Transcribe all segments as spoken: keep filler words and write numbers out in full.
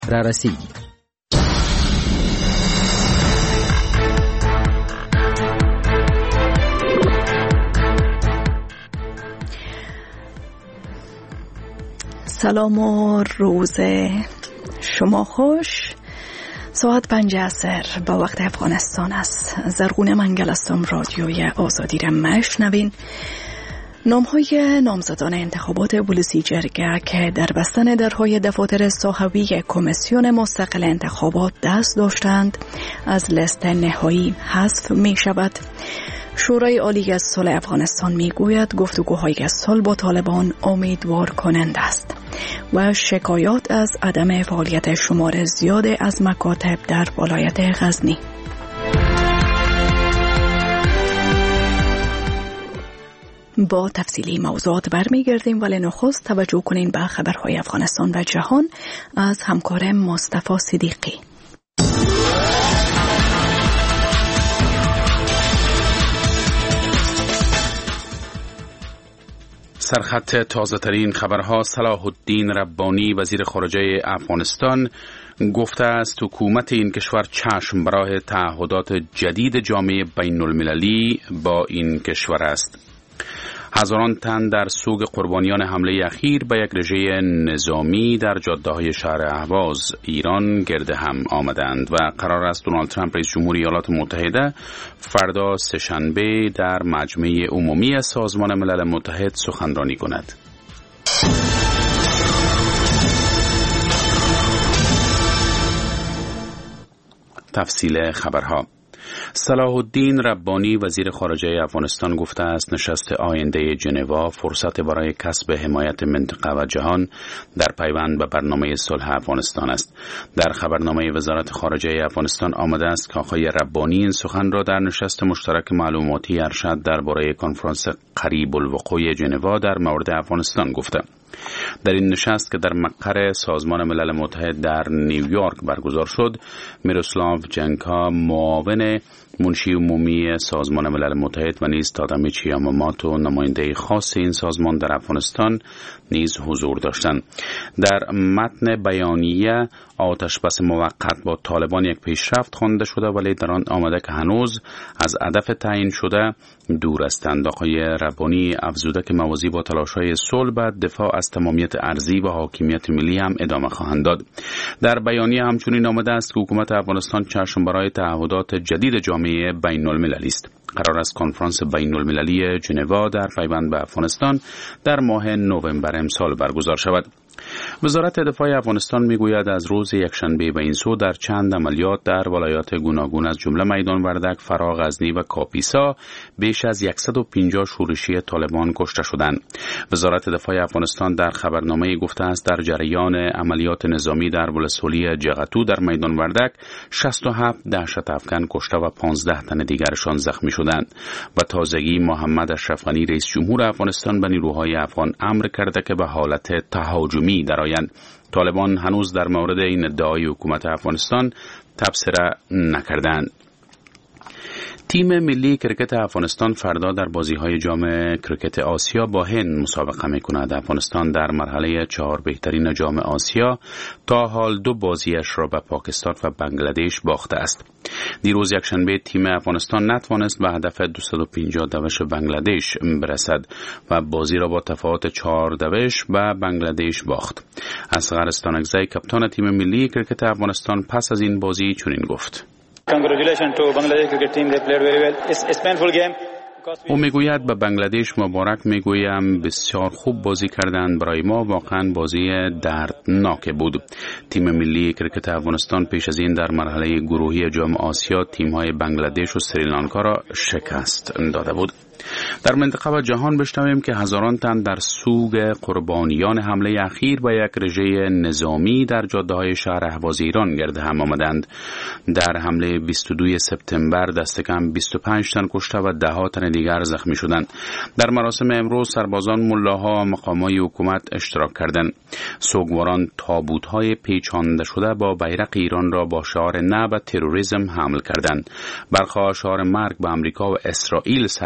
رسید. سلام و روز شما خوش. ساعت پنج عصر با وقت افغانستان است. زرغونه منگل هستم. رادیوی آزادی را مشنوین. نام‌های نامزدان انتخابات ولسی جرگه که در بستن درهای دفاتر صحوی کمیسیون مستقل انتخابات دست داشتند از لیست نهایی حذف می شود. شورای عالی از صلح افغانستان می گوید گفتگوهای صلح با طالبان امیدوار کننده است و شکایات از عدم فعالیت شمار زیاد از مکاتب در ولایت غزنی. با تفصیلی موضوعات برمیگردیم، ولی نخست توجه کنین به خبرهای افغانستان و جهان از همکارم مصطفی صدیقی. سرخط تازه ترین خبرها. صلاح الدین ربانی وزیر خارجه افغانستان گفته است حکومت این کشور چشم به راه تعهدات جدید جامعه بین المللی با این کشور است. هزاران تن در سوگ قربانیان حمله اخیر به یک رژه نظامی در جاده‌های شهر اهواز ایران گرد هم آمدند و قرار است دونالد ترامپ رئیس جمهور ایالات متحده فردا سه‌شنبه در مجمع عمومی سازمان ملل متحد سخنرانی کند. تفصیل خبرها. صلاح الدین ربانی وزیر خارجه افغانستان گفته است نشست آینده ژنوا فرصت برای کسب حمایت منطقه و جهان در پیوند به برنامه صلح افغانستان است. در خبرنامه وزارت خارجه افغانستان آمده است که آقای ربانی این سخن را در نشست مشترک معلوماتی ارشد درباره کنفرانس قریب الوقوع ژنوا در مورد افغانستان گفته. در این نشست که در مقر سازمان ملل متحد در نیویورک برگزار شد، میروسلاو جنکا معاون منشی عمومی سازمان ملل متحد و نیز تادامیچی یاماماتو نماینده خاص این سازمان در افغانستان نیز حضور داشتند. در متن بیانیه آتش بس موقت با طالبان یک پیشرفت خوانده شده، ولی در آن آمده که هنوز از هدف تعیین شده دور هستند. آقای ربانی افزوده که موازی با تلاش‌های صلح به دفاع از تمامیت ارضی و حاکمیت ملی هم ادامه خواهند داد. در بیانیه همچنین آمده است که حکومت افغانستان چشم برای تعهدات جدید جامعه بین المللی است. قرار است کنفرانس بین المللی ژنوا در پیوند به افغانستان در ماه نوامبر امسال برگزار شود. وزارت دفاع افغانستان میگوید از روز یکشنبه به این سو در چند عملیات در ولایات گوناگون از جمله میدان وردک، فرا، غزنی و کاپیسا بیش از صد و پنجاه شورشی طالبان کشته شدند. وزارت دفاع افغانستان در خبرنامه گفته است در جریان عملیات نظامی در ولسوالی جغتو در میدان وردک شصت و هفت دهشت افکن کشته و پانزده تن دیگرشان زخمی شدند و تازگی محمد اشرف غنی رئیس جمهور افغانستان به نیروهای افغان امر کرده که به حالت تهاجمی درآیند. طالبان هنوز در مورد این ادعای حکومت افغانستان تبصره نکردند. تیم ملی کرکت افغانستان فردا در بازی‌های جام کرکت آسیا با هند مسابقه می‌کند. افغانستان در مرحله چهار بهترین جام آسیا تا حال دو بازیش را به پاکستان و بنگلادش باخته است. دیروز یکشنبه تیم افغانستان نتوانست به هدف دویست و پنجاه دوش بنگلادش برسد و بازی را با تفاوت چهار دوش به بنگلادش باخت. اصغر استانکزی کاپیتان تیم ملی کرکت افغانستان پس از این بازی چنین گفت: Congratulations to Bangladesh cricket team. They played very well. It's a painful game. او میگوید به بنگلادش مبارک میگویم، بسیار خوب بازی کردند، برای ما واقعا بازی دردناک بود. تیم ملی کرکت افغانستان پیش از این در مرحله گروهی جام آسیا تیم‌های بنگلادش و سریلانکا را شکست داده بود. در منطقه و جهان بشنویم که هزاران تن در سوگ قربانیان حمله اخیر به یک رژه نظامی در جاده‌های شهر اهواز ایران گرد هم آمدند. در حمله بیست و دوم سپتامبر دست کم بیست و پنج تن کشته و ده ها تن دیگر زخمی شدند. در مراسم امروز سربازان، ملاها و مقامات حکومت اشتراک کردند. سوگواران تابوت‌های پیچانده شده با بیرق ایران را با شعار نه به تروریسم حمل کردند. برخا شعار مرگ به امریکا و اسرائیل سر دادند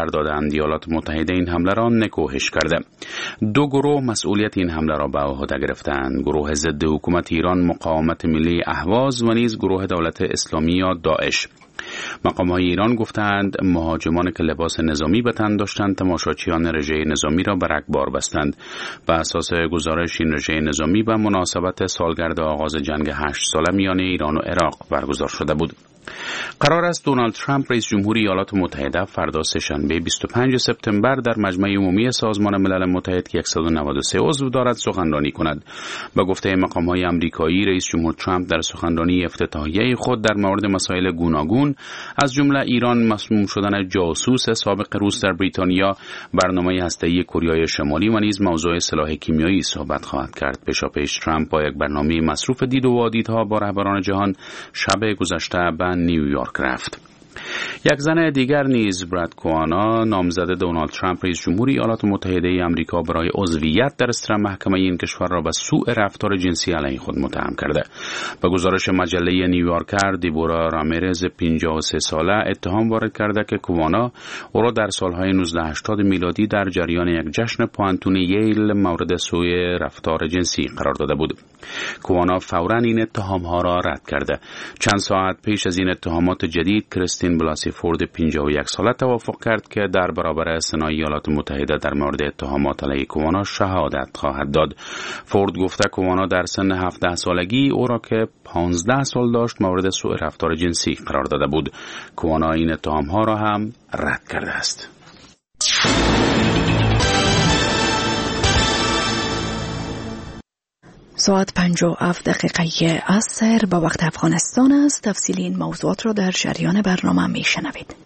گفتند ایالات متحده این حمله را نکوهش کرده. دو گروه مسئولیت این حمله را به عهده گرفتند: گروه ضد حکومت ایران مقاومت ملی اهواز و نیز گروه دولت اسلامی یا داعش. مقام‌های ایران گفتند مهاجمان که لباس نظامی به تن داشتند تماشاچیان رژه نظامی را به رگبار بستند. بر اساس گزارش این رژه نظامی به مناسبت سالگرد آغاز جنگ هشت ساله میان ایران و عراق برگزار شده بود. قرار است دونالد ترامپ رئیس جمهور ایالات متحده فردا سه‌شنبه بیست و پنجم سپتامبر در مجمع عمومی سازمان ملل متحد که صد و نود و سه عضو دارد سخنرانی کند. به گفته مقام‌های آمریکایی، رئیس جمهور ترامپ در سخنرانی افتتاحیه خود در مورد مسائل گوناگون از جمله ایران، مسموم شدن جاسوس سابق روس در بریتانیا، برنامه هسته‌ای کره شمالی و نیز موضوع سلاح کیمیایی صحبت خواهد کرد. پیشاپیش ترامپ با یک برنامه مصروف دید و وادیدها با رهبران جهان شب گذشته به نیویورک رفت. یک زن دیگر نیز، براد کوانا، نامزد دونالد ترامپ رئیس جمهور ایالات متحده ای آمریکا برای عضویت در ستر محکمه این کشور را به سوء رفتار جنسی علیه خود متهم کرده. به گزارش مجله نیویورکر، دیبورا رامیرز پنجاه و سه ساله اتهام وارد کرده که کوانا او را در سالهای نوزده هشتاد میلادی در جریان یک جشن پوانتون ییل مورد سوء رفتار جنسی قرار داده بود. کوانا فوراً این اتهام‌ها را رد کرده. چند ساعت پیش از این اتهامات جدید، کریستین بلاسی فورد پنجاه و یک ساله توافق کرد که در برابر سنای ایالات متحده در مورد اتهامات علیه کوانا شهادت خواهد داد. فورد گفته کوانا در سن هفده سالگی او را که پانزده سال داشت مورد سوء رفتار جنسی قرار داده بود. کوانا این اتهام‌ها را هم رد کرده است. ساعت پنج و هفت دقیقه عصر با وقت افغانستان است. تفصیل این موضوعات را در جریان برنامه می شنوید.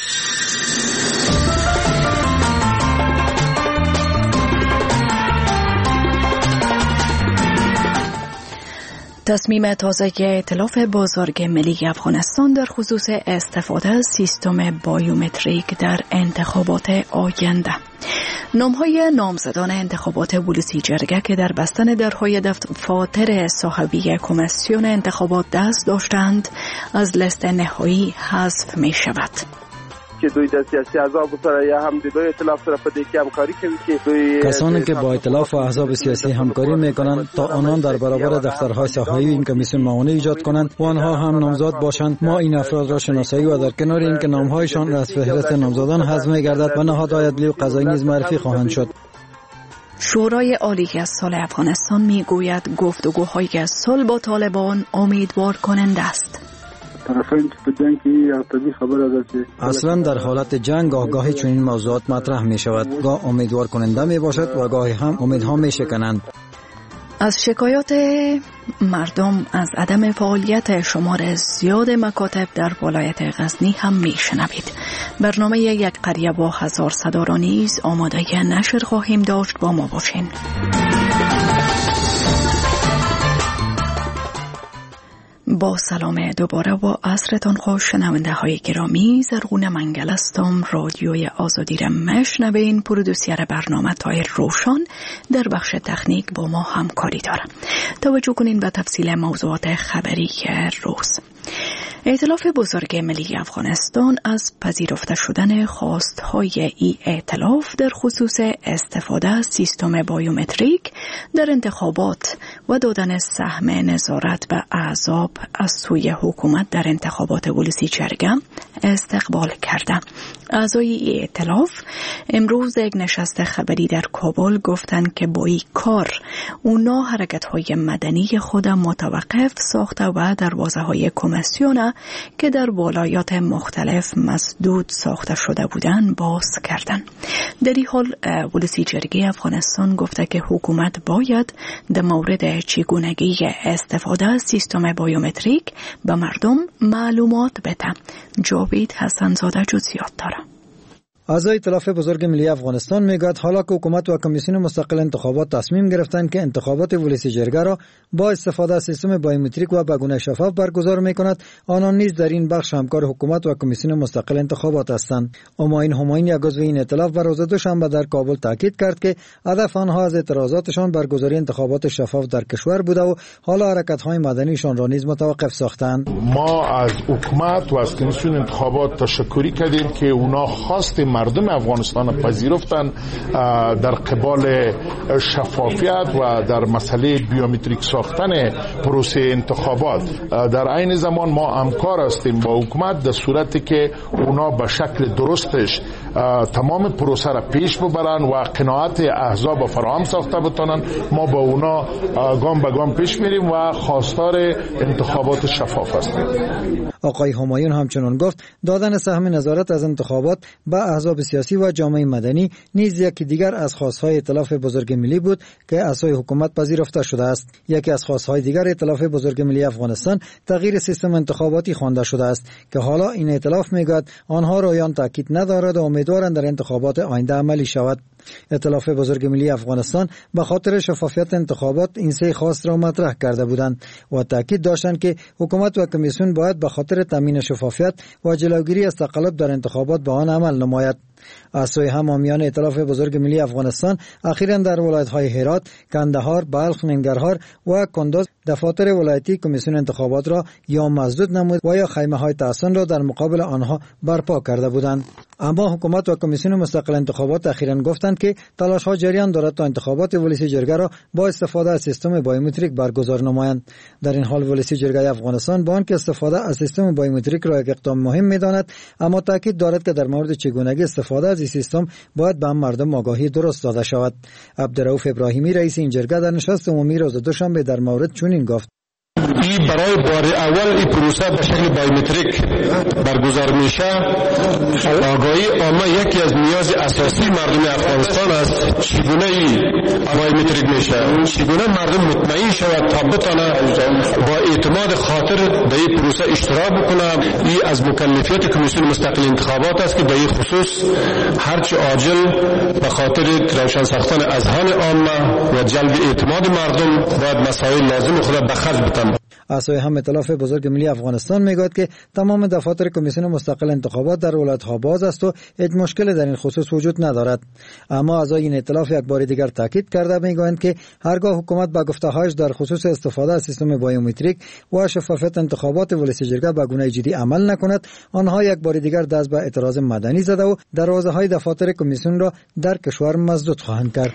تصمیم تازه ائتلاف بازرگ ملی افغانستان در خصوص استفاده از سیستم بایومتریک در انتخابات آینده. نام‌های نامزدان انتخابات ولسی جرگه که در بستن درهای دفاتر صاحبی کمیسیون انتخابات دست داشتند از لیست نهایی حذف می شود. که دوی در سیاسی احزاب سره یا هم دوی ائتلاف سره په دې کې همکاري کوي که دوی کسانی که با ائتلاف و احزاب سیاسی همکاری میکنند تا آنان در برابر دفترهای صحایی این کمیسیون معاونت ایجاد کنند و آنها هم نامزد باشند. ما این افراد را شناسایی و در کنار این که نامهایشان از فهرست نامزدان حذف می‌گردد و نهادهای عدلی و قضایی نیز معرفی خواهند شد. شورای عالی از صلح افغانستان میگوید گفتگوهای صلح با طالبان امیدوار کننده است. اصلا در حالت جنگ گاهی چنین موضوعات مطرح می شود، گاه امیدوار کننده می باشد و گاهی هم امیدها می شکنند. از شکایات مردم از عدم فعالیت شمار زیاد مکاتب در ولایت غزنی هم می شنوید. برنامه یک قریه با هزار صدا را نیز آماده نشر خواهیم داشت، با ما باشین. با سلام دوباره و عصرتان خوش شنونده های گرامی. زرغون منگل هستم. رادیوی آزادی را میشنوین. پرودوسر برنامه طاهر روشن در بخش تکنیک با ما همکاری داره. توجه کنین به تفصیل موضوعات خبری روز. ائتلاف بزرگ ملی افغانستان از پذیرفته شدن خواستهای ای ائتلاف در خصوص استفاده از سیستم بایومتریک در انتخابات و دادن سهم نظارت به احزاب از سوی حکومت در انتخابات ولسی جرگه استقبال کرده. اعضای ای ائتلاف امروز یک نشست خبری در کابل گفتند که با این کار اونا حرکت‌های مدنی خود متوقف ساخته و دروازه‌های کمیسیون که در ولایات مختلف مسدود ساخته شده بودند باز کردند. در این حال ولسی جرگه افغانستان گفته که حکومت باید در مورد چگونگی استفاده از سیستم بایومتریک به مردم معلومات بده. جاوید حسن‌زاده جزئیات داره. اعضای ائتلاف بزرگ ملی افغانستان میگوید حالا که حکومت و کمیسیون مستقل انتخابات تصمیم گرفتند که انتخابات ولسی جرگه را با استفاده از سیستم بایومتریک و به گونه شفاف برگزار میکند، آنان نیز در این بخش همکار حکومت و کمیسیون مستقل انتخابات هستند. اماین هماین یک عضو این ائتلاف بر روز دوشنبه در کابل تاکید کرد که هدف آنها از اعتراضاتشان برگزاری انتخابات شفاف در کشور بوده و حالا حرکت‌های مدنیشان را نیز متوقف ساختند. ما از حکومت و از کمیسیون انتخابات تشکری کردیم که اونا خواست مردم افغانستان پذیرفتن در قبال شفافیت و در مسئله بیومتریک ساختن پروسه انتخابات. در عین زمان ما همکار هستیم با حکومت در صورتی که اونا به شکل درستش تمام پروسه را پیش ببرن و قناعت احزاب فراهم ساخته بتونن. ما با اونا گام به گام پیش میریم و خواستار انتخابات شفاف هستیم. آقای همایون همچنان گفت دادن سهم نظارت از انتخابات به احزاب سیاسی و جامعه مدنی نیز یکی دیگر از خواستهای ائتلاف بزرگ ملی بود که اعضای حکومت پذیرفته شده است. یکی از خواستهای دیگر ائتلاف بزرگ ملی افغانستان تغییر سیستم انتخاباتی خوانده شده است که حالا این ائتلاف میگوید آنها رویان تاکید ندارد و امیدوارند در انتخابات آینده عملی شود. ائتلاف بزرگ ملی افغانستان به خاطر شفافیت انتخابات این سه خواست را مطرح کرده بودند و تاکید داشتند که حکومت و کمیسیون باید به خاطر تامین شفافیت و جلوگیری از تقلب در انتخابات به آن عمل نماید. از سوی هم حامیان ائتلاف بزرگ ملی افغانستان اخیراً در ولایت‌های هرات، کندهار، بلخ، ننگرهار و کندز دفاتر ولایتی کمیسیون انتخابات را یا مسدود نمود و یا خیمه‌های تحصن را در مقابل آنها برپا کرده بودند. اما حکومت و کمیسیون مستقل انتخابات اخیراً گفتند که تلاش‌ها جریان دارد تا انتخابات ولسی جرگه را با استفاده از سیستم بایومتریک برگزار نمایند. در این حال ولسی جرگه افغانستان با آنکه استفاده از سیستم بایومتریک را یک اقدام مهم می‌داند، اما تاکید دارد که در مورد چگونگی استفاده از این سیستم باید به مردم آگاهی درست داده شود. عبدالرؤوف ابراهیمی رئیس این جرگه در نشست عمومی روز دوشنبه در مورد چنین گفت: این برای بار اول این پروسه به شکل بایومتریک برگزار میشه. آگاهی عامه یکی از نیاز اساسی مردم افغانستان است. چگونه این بایومتریک میشه؟ چگونه مردم مطمئن شود تا بتونه با اعتماد خاطر به این پروسه اشتراک بکنه؟ این از مکلفیت کمیسیون مستقل انتخابات است که به این خصوص هرچه عاجل به خاطر روشن ساختن اذهان عامه و جلب اعتماد مردم باید مسائل لازم خود به خرج بتن. اعضای هم ائتلاف بزرگ ملی افغانستان میگوید که تمام دفاتر کمیسیون مستقل انتخابات در ولایت‌ها باز است و هیچ مشکلی در این خصوص وجود ندارد. اما اعضای این ائتلاف یک بار دیگر تاکید کرده میگویند که هرگاه حکومت با گفته‌هایش در خصوص استفاده از سیستم بایومتریک و شفافیت انتخابات ولسی جرگه به گونه جدی عمل نکند، آنها یک بار دیگر دست به اعتراض مدنی زده و دروازه‌های دفاتر کمیسیون را در کشور مسدود خواهند کرد.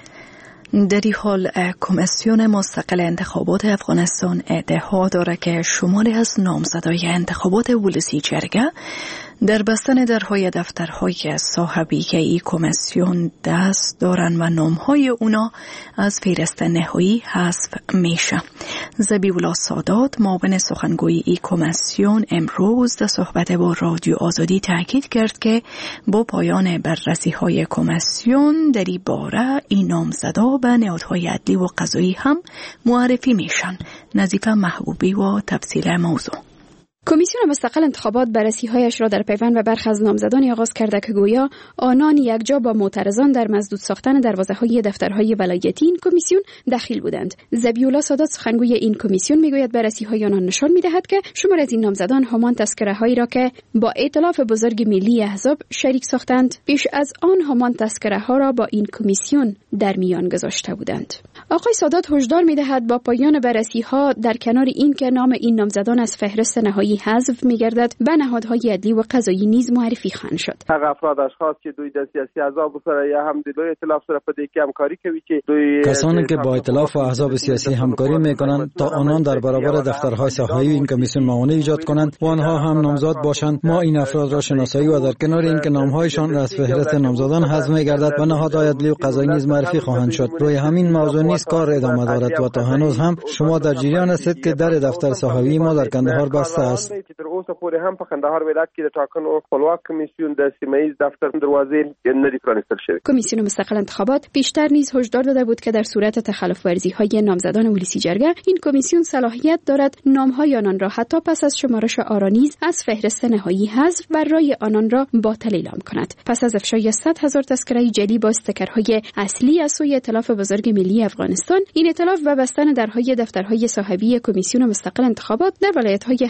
در این حال کمیسیون مستقل انتخابات افغانستان ادعا دارد که شماری از نامزدای انتخابات ولسی جرگه در بستن درهای دفترهای صاحبی این کمیسیون دست دارند و نامهای اونا از فهرست نهایی حذف میشه. ذبیح‌الله سادات معاون سخنگوی این کمیسیون امروز در صحبت با رادیو آزادی تاکید کرد که با پایان بررسی های کمیسیون در این باره این نامزدا به نهادهای عدلی و قضایی هم معرفی میشن. نظیفه محبوبی و تفصیل موضوع. کمیسیون مستقل انتخابات بررسی‌هایش را در پیوند و برخی از نامزدانی آغاز کرده که گویا آنان یکجا با معترضان در مسدود ساختن دروازه‌های دفترهای ولایتی این کمیسیون دخیل بودند. ذبیح‌الله سادات سخنگوی این کمیسیون میگوید بررسی‌های آنان نشان می‌دهد که شمار از این نامزدان همان تذکره‌هایی را که با ائتلاف بزرگ ملی احزاب شریک ساختند پیش از آن همان تذکره‌ها را با این کمیسیون در میان گذاشته بودند. آقای سادات هشدار می‌دهد با پایان بررسی‌ها در کنار این که نام این نامزدان از فهرست نهایی حذف می‌گردد به نهادهای عدلی و قضایی نیز معرفی خواهند شد. هغه افراد اشخاص که دوی د سیاسي احزاب سره یا هم د ائتلاف سره په دې کې همکاري کوي چې دوی کسانی که با ائتلاف و احزاب سیاسی همکاری می‌کنند تا آنان در برابر دفترهای ساحه‌ای این کمیسیون معاونت ایجاد کنند و آنها هم نامزد باشند. ما این افراد را شناسایی و در کنار این که نام‌هایشان از فهرست نامزدان حذف می‌گردد و نهادهای عدلی و قضایی نیز معرفی خواهند شد. روی همین موضوع نیز کار ادامه دارد و تا هنوز هم شما در جریان هستید که در دفتر ساحوی ما در کندهار بسته است. تر اوسه پورې هم په کندهار ولایت کې د ټاکنو خپلواک کمیسیون د سیمه‌ایز دفتر دروازې نه دي پرانیستل شوی. کمیسیون مستقل انتخابات بیشتر نیز هشدار داده بود که در صورت تخلف ورزی‌های نامزدان ولسی جرگه این کمیسیون صلاحیت دارد نام‌های آنان را حتی پس از شمارش آرا نیز از فهرست نهایی حذف و رای آنان را باطل اعلام کند. پس از افشای صد هزار تذکره جعلی با استیکرهای اصلی از سوی ائتلاف بزرگ ملی افغانستان، این ائتلاف و بستن درهای دفترهای صاحبی کمیسیون مستقل انتخابات در ولایت‌های هرات،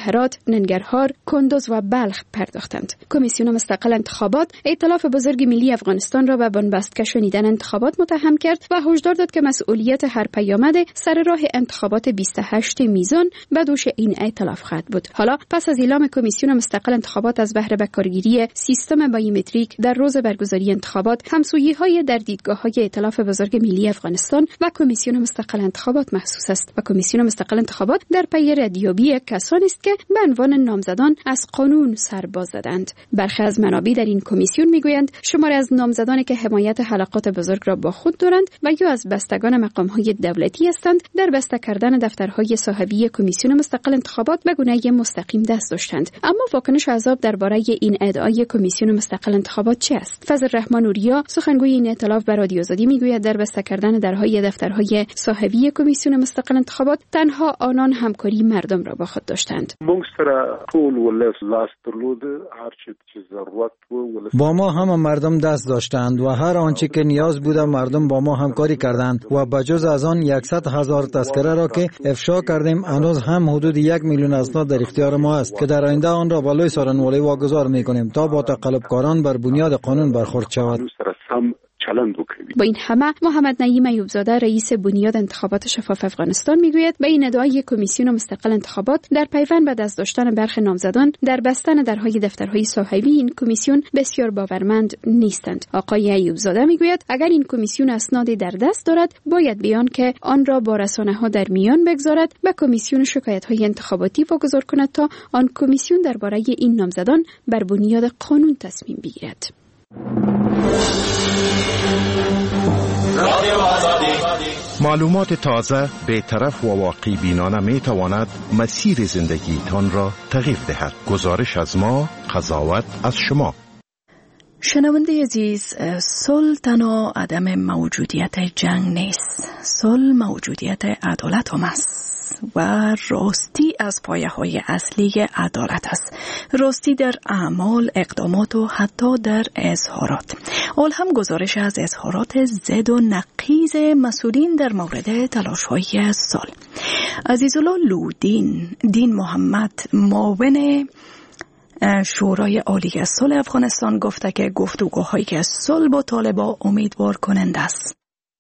ننگرهار، کندوز و بلخ پرداختند. کمیسیون مستقل انتخابات ائتلاف بزرگ ملی افغانستان را به بنبست کشانیدن انتخابات متهم کرد و هشدار داد که مسئولیت هر پیامد سر راه انتخابات بیست و هشتم میزان به دوش این ائتلاف خواهد بود. حالا پس از اعلام کمیسیون مستقل انتخابات از بهره به کارگیری سیستم بایومتریک در روز برگزاری انتخابات، همسویی‌های در دیدگاه‌های ائتلاف بزرگ ملی افغانستان و کمیسیون مستقل انتخابات محسوس است و کمیسیون مستقل انتخابات در پی ردیابی کسانی است که به عنوان نامزدان از قانون سر باز زدند. برخی از منابع در این کمیسیون میگویند شماری از نامزدانی که حمایت حلقات بزرگ را با خود دارند و یا از بستگان مقام‌های دولتی هستند در بسته کردن دفترهای صاحبی کمیسیون مستقل انتخابات به گونه مستقیم دست داشتند. اما واکنش احزاب درباره این ادعای کمیسیون مستقل انتخابات چه است؟ فضل الرحمن اوریا، سخنگوی این ائتلاف، به رادیو آزادی میگوید در بسته کردن درهای دفترهای صاحبی کمیسیون مستقل انتخابات تنها آنان همکاری مردم را با خود داشتند. با ما هم مردم دست داشتند و هر آنچه که نیاز بود مردم با ما همکاری کردند و بجز از آن صد هزار تذکره را که افشا کردیم هنوز هم حدود یک میلیون اسناد در اختیار ما است که در آینده آن را بالای سارنوالی واگذار میکنیم تا با تقلبکاران بر بنیاد قانون برخورد شود. با این همه محمد نعیم ایوبزاده، رئیس بنیاد انتخابات شفاف افغانستان، میگوید به این ادعای کمیسیون مستقل انتخابات در پیوند به دست داشتن برخی نامزدان در بستن درهای دفترهای صاحبی این کمیسیون بسیار باورمند نیستند. آقای ایوبزاده میگوید اگر این کمیسیون اسنادی در دست دارد باید بیان که آن را با رسانه‌ها در میان بگذارد، به کمیسیون شکایت‌های انتخاباتی واگذار کند تا آن کمیسیون درباره این نامزدان بر بنیاد قانون تصمیم بگیرد. معلومات تازه، بی‌طرف و واقع بینانه می تواند مسیر زندگیتان را تغییر دهد. گزارش از ما، قضاوت از شما. شنونده عزیز، صلح تنها عدم موجودیت جنگ نیست. صلح موجودیت عدالت هم است و راستی از پایه‌های اصلی عدالت است. راستی در اعمال، اقدامات و حتی در اظهارات. اول هم گزارش از اظهارات ضد و نقیض مسئولین در مورد تلاش‌های صلح. عزیزالله لودین دین محمد، معاون شورای عالی صلح افغانستان، گفته که گفتگوهایی که صلح با طالبان امیدوار کننده است.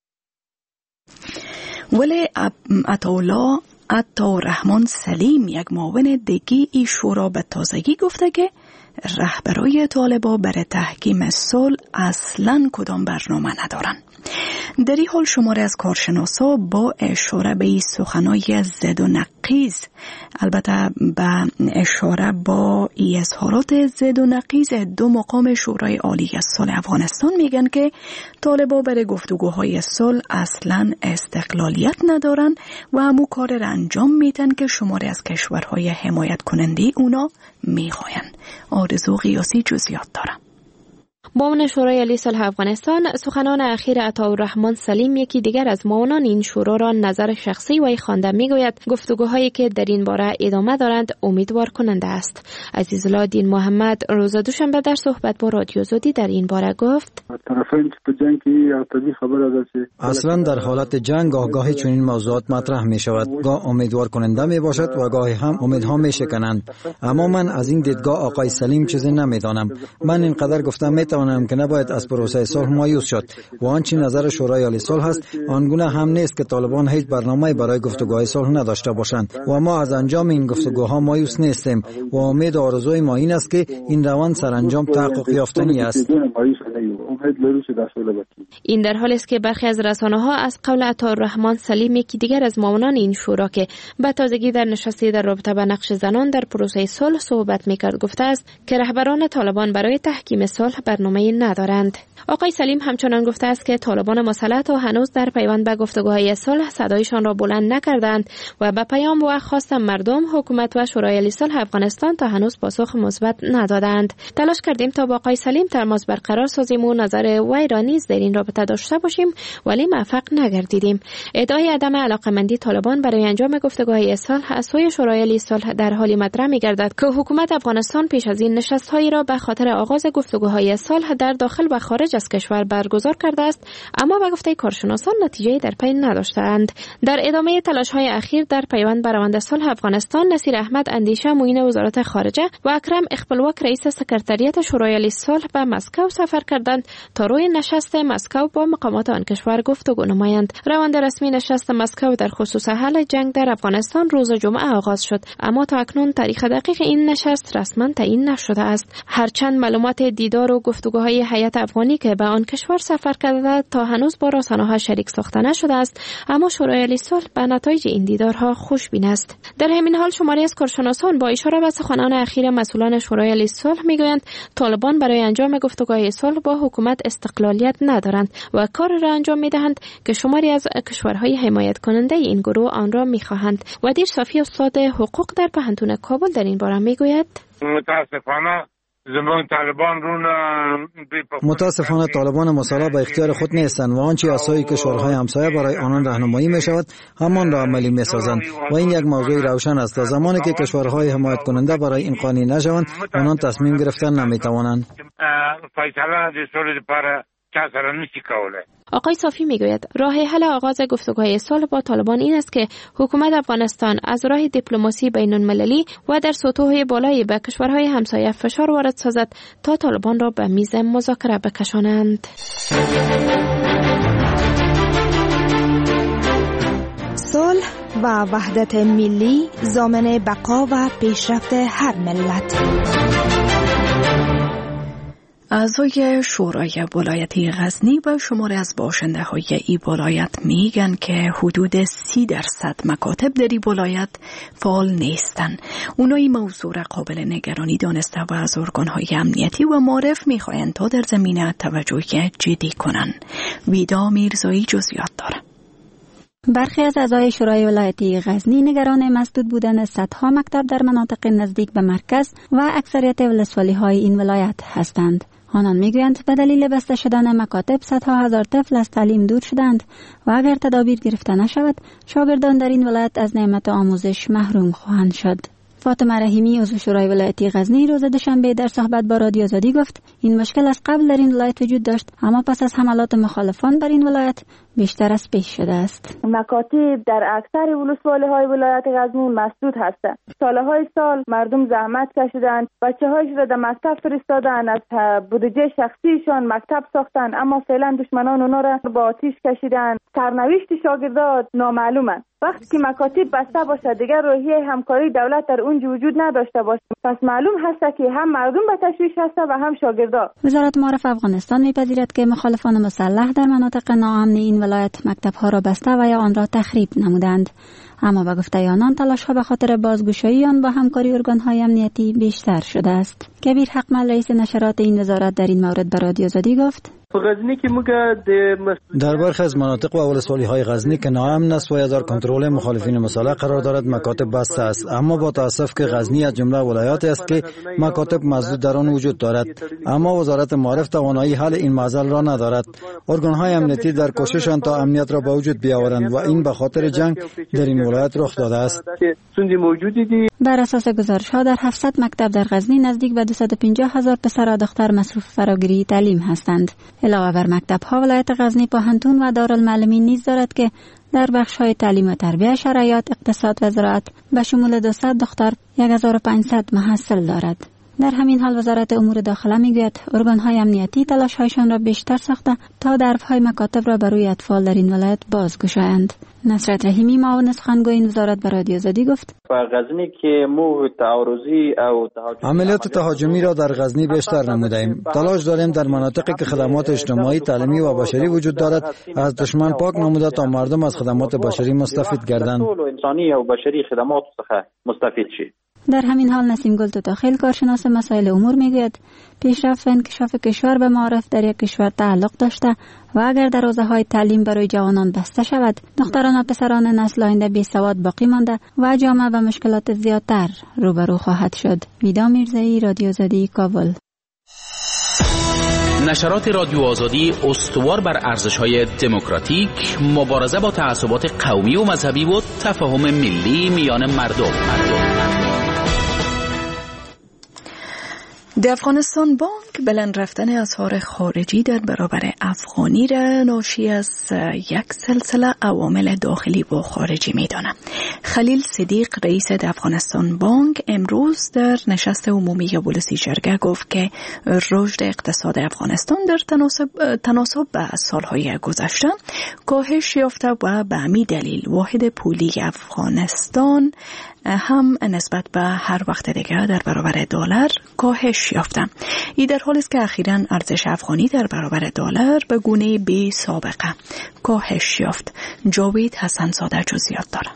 ولی عطاالله عطارحمان سلیم، یک معاون دیگه ای شورا، به تازگی گفته که رهبرای طالبان برای تحکیم صلح اصلاً کدام برنامه ندارن. در این حال شماره از کارشناسا با اشاره به سخنای ضد و نقیض، البته به اشاره با ای اظهارات ضد و نقیض دو مقام شورای عالی صلح افغانستان، میگن که طالبان برای گفتگوهای صلح اصلاً استقلالیت ندارن و همون کار را انجام میدن که شماره از کشورهای حمایت کننده اونا میخواین. آرزو قیاسی جزئیات داره. معاون شورای عالی صلح افغانستان، سخنان اخیر عطاالرحمن سلیم، یکی دیگر از معاونان این شورا را نظر شخصی وی خوانده، میگوید گفتگوهایی که در این باره ادامه دارند امیدوار کننده است. عزیزالله دین محمد روز دوشنبه در صحبت با رادیو آزادی در این باره گفت اصلا در حالت جنگ آگاهی چنین موضوعات مطرح می شود، گاه امیدوار کننده می باشد و گاهی هم امیدها می شکنند. اما من از این دیدگاه آقای سلیم چیزی نمیدانم. من اینقدر گفتم می توانم که نباید از پروسه صلح مایوس شد و آنچه نظر شورای عالی صلح است آنگونه هم نیست که طالبان هیچ برنامه‌ای برای گفتگوهای صلح نداشته باشند و ما از انجام این گفتگوها مایوس نیستیم و امید و آرزوی ما این است که این روند سرانجام تحقق یافتنی است. این در حالی است که برخی از رسانه‌ها از قول عطاالرحمن سلیم، یکی دیگر از معاونان این شورا که به تازگی در نشستی در رابطه با نقش زنان در پروسه صلح صحبت می‌کرد، گفته است که رهبران طالبان برای تحکیم صلح برنامه ندارند. آقای سلیم همچنان گفته است که طالبان مسلح تا هنوز در پیوند به گفتگوهای صلح صدایشان را بلند نکردند و به پیام و خواست مردم، حکومت و شورای عالی صلح افغانستان تا هنوز پاسخ مثبت ندادند. تلاش کردیم تا با آقای سلیم تماس برقرار سازیم و نظر نظر وی را نیز در این رابطه داشته باشیم ولی موفق نگردیدیم. ادعای عدم علاقه‌مندی طالبان برای انجام گفتگوهای صلح از سوی شورای صلح در حالی مطرح می‌گردد که حکومت افغانستان پیش از این نشست‌هایی را به خاطر آغاز گفتگوهای صلح در داخل و خارج از کشور برگزار کرده است، اما به گفته کارشناسان نتیجه در پی نداشته‌اند. در ادامه تلاش‌های اخیر در پیوند بر روند صلح افغانستان، نصیر احمد اندیشه معین وزارت خارجه و اکرم اخپلوک رئیس سکرتریات شورای صلح به مسکو سفر کردند تا روی نشست مسکو با مقامات آن کشور گفتگو نمایند. روند رسمی نشست مسکو در خصوص حل جنگ در افغانستان روز جمعه آغاز شد، اما تا اکنون تاریخ دقیق این نشست رسما تعیین نشده است. هرچند معلومات دیدار و گفتگوهای هیئت افغانی که به آن کشور سفر کرده تا هنوز با رسانه‌ها شریک ساخته نشده است، اما شورای صلح به نتایج این دیدارها خوشبین است. در همین حال شماری از کارشناسان با اشاره به سخنان اخیر مسئولان شورای صلح میگویند طالبان برای انجام گفتگوهای صلح با حکومت استقلالیت ندارند و کار را انجام میدهند که شماری از کشورهای حمایت کننده این گروه آن را میخواهند. ودیر صافی استاد حقوق در پوهنتون کابل در این باره میگوید متاسفانه زمان طالبان متاسفانه طالبان مسلح به اختیار خود نیستند و آنچه اسای کشورهای همسایه برای آنان راهنمایی می شود همان را عملی می سازند و این یک موضوع روشن است. تا زمانی که کشورهای حمایت کننده برای این قانع نشوند آنان تصمیم گرفتن نمی توانند. آقای صافی میگوید راه حل آغاز گفتگوهای صلح با طالبان این است که حکومت افغانستان از راه دیپلماسی بین المللی و در سطوح بالایی به کشورهای همسایه فشار وارد سازد تا طالبان را به میز مذاکره بکشانند. صلح و وحدت ملی ضامن بقا و پیشرفت هر ملت. اعضای شورای ولایتی غزنی و شماری از باشنده های ای ولایت میگن که حدود سی درصد مکاتب در ای ولایت فعال نیستن. اونا این موضوع را قابل نگرانی دانسته و از ارگان‌های امنیتی و معرف میخواین تا در زمینه توجه جدی کنن. ویدا میرزایی جزئیات داره. برخی از اعضای شورای ولایتی غزنی نگران مسدود بودن صدها مکتب در مناطق نزدیک به مرکز و اکثریت ولسوالی‌های این ولایت هستند. آنان میگویند به دلیل بسته شدن مکاتب صدها هزار طفل از تعلیم دور شدند و اگر تدابیر گرفته نشود شاگردان در این ولایت از نعمت آموزش محروم خواهند شد. فاطمه رحیمی عضو شورای ولایتی غزنی روز دوشنبه در صحبت با رادیو آزادی گفت این مشکل از قبل در این ولایت وجود داشت اما پس از حملات مخالفان بر این ولایت بیشتر از پیش شده است. مکاتب در اکثر ولسوالی‌های ولایت غزنی مسدود هستند. سالهای سال مردم زحمت کشیدند، بچه‌هایشان را در مکتب فرستادند، از بودجه شخصیشان مکتب ساختند، اما فعلا دشمنان اونا را با آتش کشیدند. سرنوشت شاگردان نامعلوم است. وقتی که مکاتب بسته باشه دیگر روحیه همکاری دولت در اونجا وجود نداشته باشه، پس معلوم هست که هم مردم به تشویش هست و هم شاگردان. وزارت معارف افغانستان میپذیرد که مخالفان مسلح در مناطق ناامن این ولایت مکتب‌ها را بسته و یا آن را تخریب نمودند، اما به گفته آنان تلاش‌ها به خاطر بازگشایی آن با همکاری ارگان‌های امنیتی بیشتر شده است. کبیر حقمل رئیس نشرات این وزارت در این مورد به رادیو آزادی گفت در برخی از مناطق و ولسوالی‌های غزنی که ناامن است و یا در کنترل مخالفین مسلح قرار دارد مکاتب بسته است، اما با تأسف که غزنی از جمله ولایاتی است که مکاتب مسدود در آن وجود دارد، اما وزارت معارف توانایی حل این معضل را ندارد. ارگان‌های امنیتی در کوششند تا امنیت را به وجود بیاورند و این به خاطر جنگ در این ولایت رخ داده است. بر اساس گزارش‌ها در هفتصد مکتب در غزنی نزدیک به دویست و پنجاه هزار پسر و دختر مصروف فراگیری تعلیم هستند. علاوه بر مکتب‌ها ولایت غزنی پوهنتون و دارالمعلمین نیز دارد که در بخش‌های تعلیم و تربیت، شرایط، اقتصاد و زراعت به شمول دویست دختر یک هزار و پانصد محصل دارد. در همین حال وزارت امور داخله میگوید ارگان‌های امنیتی تلاش‌هایشان را بیشتر ساخته تا درب‌های مکاتب را برای اطفال در این ولایت بازگشایند. نصرت رحیمی معاون سخنگوی این وزارت به رادیو آزادی گفت غزنی که مو تعارضی او عملیات تهاجمی را در غزنی بیشتر نمودیم. تلاش داریم در مناطقی که خدمات اجتماعی، تعلیمی و بشری وجود دارد از دشمن پاک نموده تا مردم از خدمات بشری مستفید گردند. انسانی و بشری خدمات څخه مستفید شي. در همین حال نسیم گل توتاخیل کارشناس مسائل امور میگوید پیشرفت و انکشاف کشور به معارف در یک کشور تعلق داشته و اگر دروازه‌های تعلیم برای جوانان بسته شود دختران و پسران نسل آینده بی‌سواد باقی مانده و جامعه به مشکلات زیادتر روبرو خواهد شد. ویدا میرزایی، رادیو آزادی، کابل. نشرات رادیو آزادی استوار بر ارزش‌های دموکراتیک، مبارزه با تعصبات قومی و مذهبی و تفاهم ملی میان مردم. د افغانستان بانک بلند رفتن اسعار خارجی در برابر افغانی را ناشی از یک سلسله عوامل داخلی و خارجی می‌داند. خلیل صدیق رئیس د افغانستان بانک امروز در نشست عمومی ولسی جرگه گفت که رشد اقتصاد افغانستان در تناسب تناسب با سالهای گذشته کاهش یافته و به همین دلیل واحد پولی افغانستان هم نسبت به هر وقت دیگر در برابر دلار کاهش یافته. این در حالی است که اخیراً ارزش افغانی در برابر دلار به گونه بی سابقه کاهش یافت. جاوید حسن‌زاده جزئیات دارد.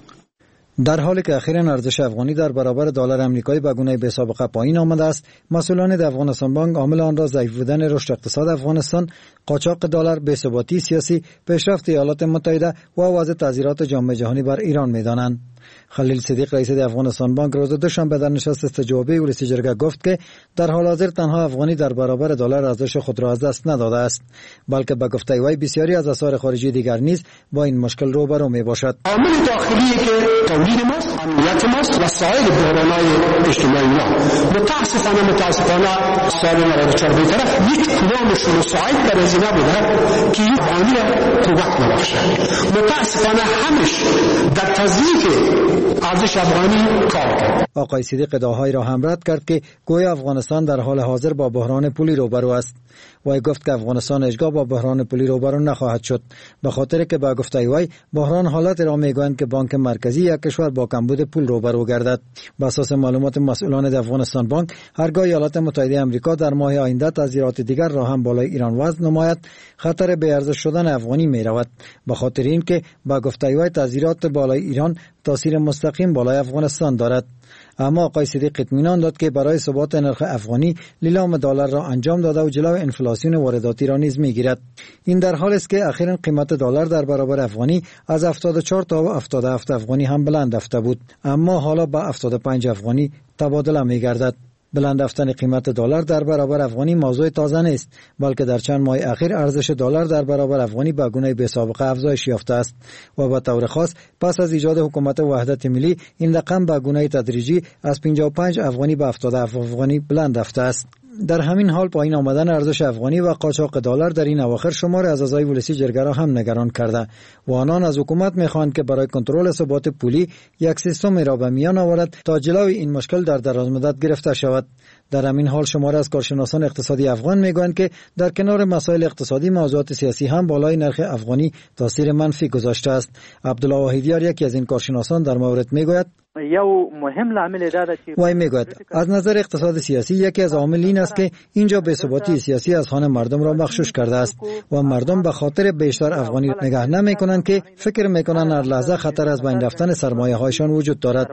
در حالی که اخیراً ارزش افغانی در برابر دلار آمریکایی به گونه بی سابقه پایین آمده است، مسئولان د افغانستان بانک عامل آن را ضعیف بودن رشد اقتصاد افغانستان، قاچاق دلار، بی‌ثباتی سیاسی، پیشرفت ایالات متحده و وضع تعذیرات جامعه جهانی بر ایران می‌دانند. خلیل صدیق رئیس د افغانستان بانک روز دوشنبه در نشست استجوابی ولسی جرگه گفت که در حال حاضر تنها افغانی در برابر دلار ارزش خود را از دست نداده است، بلکه به گفته وی بسیاری از اسعار خارجی دیگر نیز با این مشکل روبرو میباشد. عامل داخلی که تولید ماست، امنیت ماست و سایر بحران‌های اجتماعی ما. متاسفانه متاسفانه سال نود و چهار به طرف یک کدامشون مساعد بر از نبوده که این افغانی را قوت ببخشد. متاسفانه همش در تضعیف ارزش افغانی کار کرد. آقای صدیق ادعاهایی را هم رد کرد که گویا افغانستان در حال حاضر با بحران پولی روبرو است. وی گفت که افغانستان هیچگاه با بحران پولی روبرو نخواهد شد، به خاطر که به گفته وی بحران حالت را میگویند که بانک مرکزی یک کشور با کمبود پول روبرو گردد. بر اساس معلومات مسئولان د افغانستان بانک، هرگاه ایالات متحده آمریکا در ماه آینده تعذیرات دیگر را هم بالای ایران وضع نماید، خطر به ارزش شدن افغانی می رود، به خاطر اینکه به گفته وی تعذیرات بالای ایران تاثیر مستقیم بالای افغانستان دارد. اما آقای صدیق اطمینان داد که برای ثبات نرخ افغانی لیلام دلار را انجام داده و جلوی انفلاسیون وارداتی را نیز میگیرد. این در حالی است که اخیراً قیمت دلار در برابر افغانی از هفتاد و چهار تا هفتاد و هفت افغانی هم بلند رفته بود، اما حالا به هفتاد و پنج افغانی تبادله میگردد. بلند رفتن قیمت دلار در برابر افغانی موضوع تازه نیست، بلکه در چند ماه اخیر ارزش دلار در برابر افغانی به گونه بی سابقه افزایش یافته است و به طور خاص پس از ایجاد حکومت وحدت ملی این رقم به گونه تدریجی از پنجاه و پنج افغانی به هفتاد افغانی بلند رفته است. در همین حال پایین آمدن ارزش افغانی و قاچاق دلار در این اواخر شمار از اعضای ولسی جرگه را هم نگران کرده و آنان از حکومت می‌خواهند که برای کنترل ثبات پولی یک سیستم را به میان آورد تا جلوی این مشکل در دراز مدت گرفته شود. در همین حال شمار از کارشناسان اقتصادی افغان میگویند که در کنار مسائل اقتصادی موضوعات سیاسی هم بالای نرخ افغانی تاثیر منفی گذاشته است. عبدالله واحدیار یکی از این کارشناسان در مورد میگوید یو مهم لامل دا ده چې وای میگوید از نظر اقتصاد سیاسی یکی از عوامل این است که اینجا بی‌ثباتی سیاسی از خوان مردم را مغشوش کرده است و مردم به خاطر بیشتر افغانی نگاه نمیکنند که فکر میکنند هر لحظه خطر از بین رفتن سرمایه هایشان وجود دارد.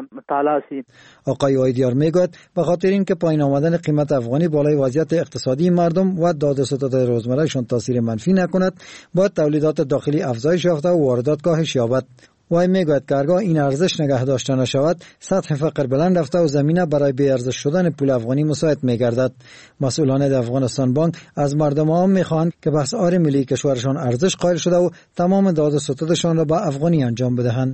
آقای واحدیار میگوید به خاطر اینکه پایین آمدن قیمت افغانی بالای وضعیت اقتصادی مردم و داد و ستد روزمرهشان تاثیر منفی نکند، باید تولیدات داخلی افزایش یافته و واردات کاهش یابد. وای میگوید که هرگاه این ارزش نگه داشته نشود سطح فقر بلند رفته و زمینه برای بی ارزش شدن پول افغانی مساعد میگردد. مسئولان د افغانستان بانک از مردم عام میخواهند که به اسعار ملی کشورشان ارزش قائل شده و تمام داد و ستدشان را به افغانی انجام بدهند.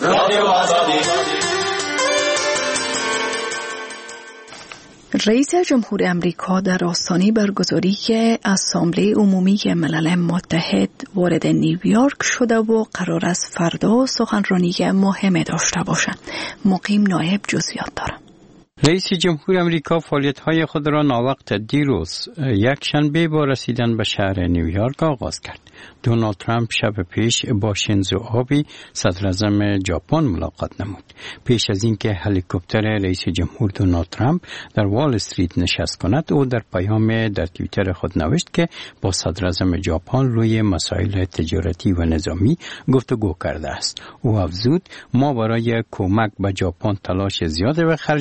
رئیس جمهور امریکا در آستانه برگزاری اسامبله عمومی ملل متحد وارد نیویورک شده و قرار است فردا سخنرانی مهمه داشته باشد. مقیم نایب جزئیات دارد. رئیس جمهور امریکا فعالیت‌های خود را ناوقت دیروز یک شنبه با رسیدن به شهر نیویورک آغاز کرد. دونالد ترامپ شب پیش با شینزو آبی صدر اعظم ژاپن ملاقات نمود. پیش از اینکه هلیکوپتر رئیس جمهور دونالد ترامپ در وال استریت نشست کند، او در پیام در توییتر خود نوشت که با صدر اعظم ژاپن روی مسائل تجارتی و نظامی گفتگو کرده است. او افزود: ما برای کمک به ژاپن تلاش زیادی به خرج دادیم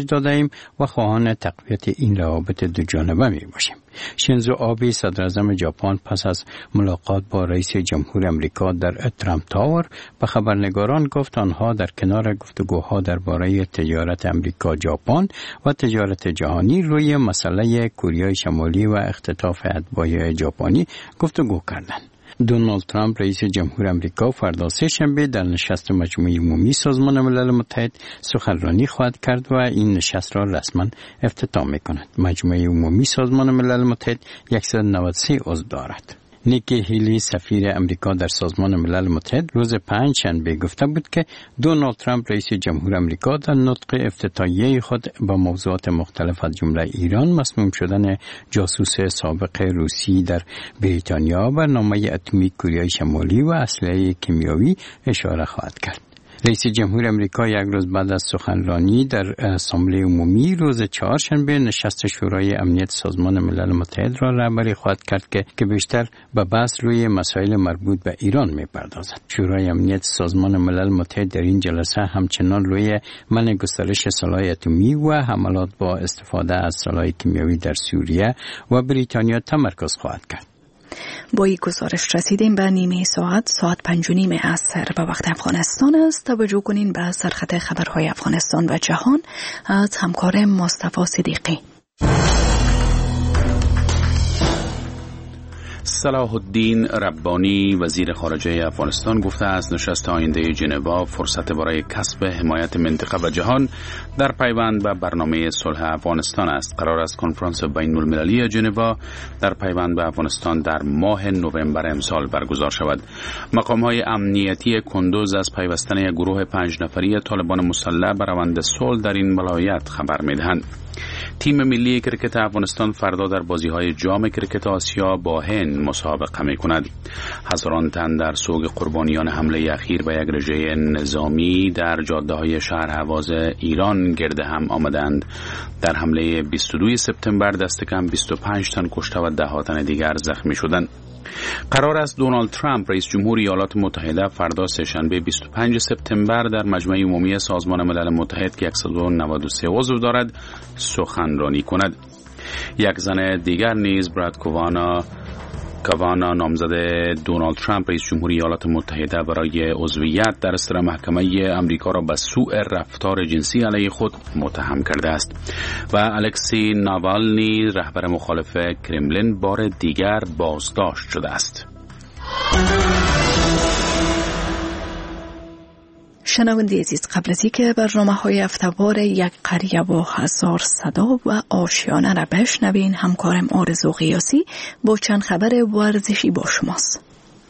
هستیم و خواهان تقویت این روابط دو جانبه می باشیم. شینزو آبی صدراعظم ژاپن پس از ملاقات با رئیس جمهور امریکا در ترامپ تاور به خبرنگاران گفت آنها در کنار گفتگوها درباره تجارت امریکا ژاپن و تجارت جهانی روی مسئله کره شمالی و اختطاف اتباع ژاپنی گفتگو کردند. دونالد ترامپ رئیس جمهور امریکا فردا سه شنبه در نشست مجمع عمومی سازمان ملل متحد سخنرانی خواهد کرد و این نشست را رسما افتتاح می‌کند. مجمع عمومی سازمان ملل متحد صد و نود و سه عضو دارد. نیکی هیلی سفیر امریکا در سازمان ملل متحد روز پنج شنبه گفته بود که دونالد ترامپ رئیس جمهور امریکا در نطق افتتاحیه خود با موضوعات مختلف از جمله ایران، مسموم شدن جاسوس سابق روسی در بریتانیا، برنامه اتمی کره شمالی و اسلحه کیمیایی اشاره خواهد کرد. رئیس جمهور امریکا یک روز بعد از سخنرانی در اسامبله عمومی روز چهارشنبه نشست شورای امنیت سازمان ملل متحد را رهبری خواهد کرد که که بیشتر به بحث روی مسائل مربوط به ایران می‌پردازد. شورای امنیت سازمان ملل متحد در این جلسه همچنان روی منع گسترش سلاح اتمی و حملات با استفاده از سلاح کیمیایی در سوریه و بریتانیا تمرکز خواهد کرد. با این گزارش رسیدیم به نیمه ساعت ساعت پنج و نیم عصر به وقت افغانستان است. توجه کنین به سرخط خبرهای افغانستان و جهان از همکار مصطفی صدیقی. صلاح الدین ربانی وزیر خارجه افغانستان گفته است نشست آینده ژنوا فرصت برای کسب حمایت منطقه و جهان در پیوند به برنامه صلح افغانستان است. قرار است کنفرانس بین المللی ژنوا در پیوند به افغانستان در ماه نوامبر امسال برگزار شود. مقام‌های امنیتی کندوز از پیوستن یک گروه پنج نفری طالبان مسلح به روند صلح در این ولایت خبر می‌دهند. تیم ملی کرکت افغانستان فردا در بازی‌های جام کرکت آسیا با هند مسابقه می‌کند. هزاران تن در سوگ قربانیان حمله اخیر به یک رژه نظامی در جاده‌های شهر هواز ایران گرد هم آمدند. در حمله بیست و دوم سپتامبر دست کم بیست و پنج تن کشته و ده تن دیگر زخمی شدند. قرار است دونالد ترامپ رئیس جمهور ایالات متحده فردا سه‌شنبه بیست و پنج سپتامبر در مجمع عمومی سازمان ملل متحد که صد و نود و سه عضو دارد سخنرانی کند. یک زن دیگر نیز براد کاوانا کاوانا نامزد دونالد ترامپ رئیس جمهور ایالات متحده برای عضویت در اصطلاح محکمه امریکا را به سوء رفتار جنسی علیه خود متهم کرده است و الکسی ناوالنی رهبر مخالف کرملین بار دیگر بازداشت شده است. شنونده عزیز، قبل از اینکه برنامه‌های هفته‌وار یک قریه و هزار صدا و آشیانه را بشنوین، همکارم آرزو قیاسی با چند خبر ورزشی با شماست.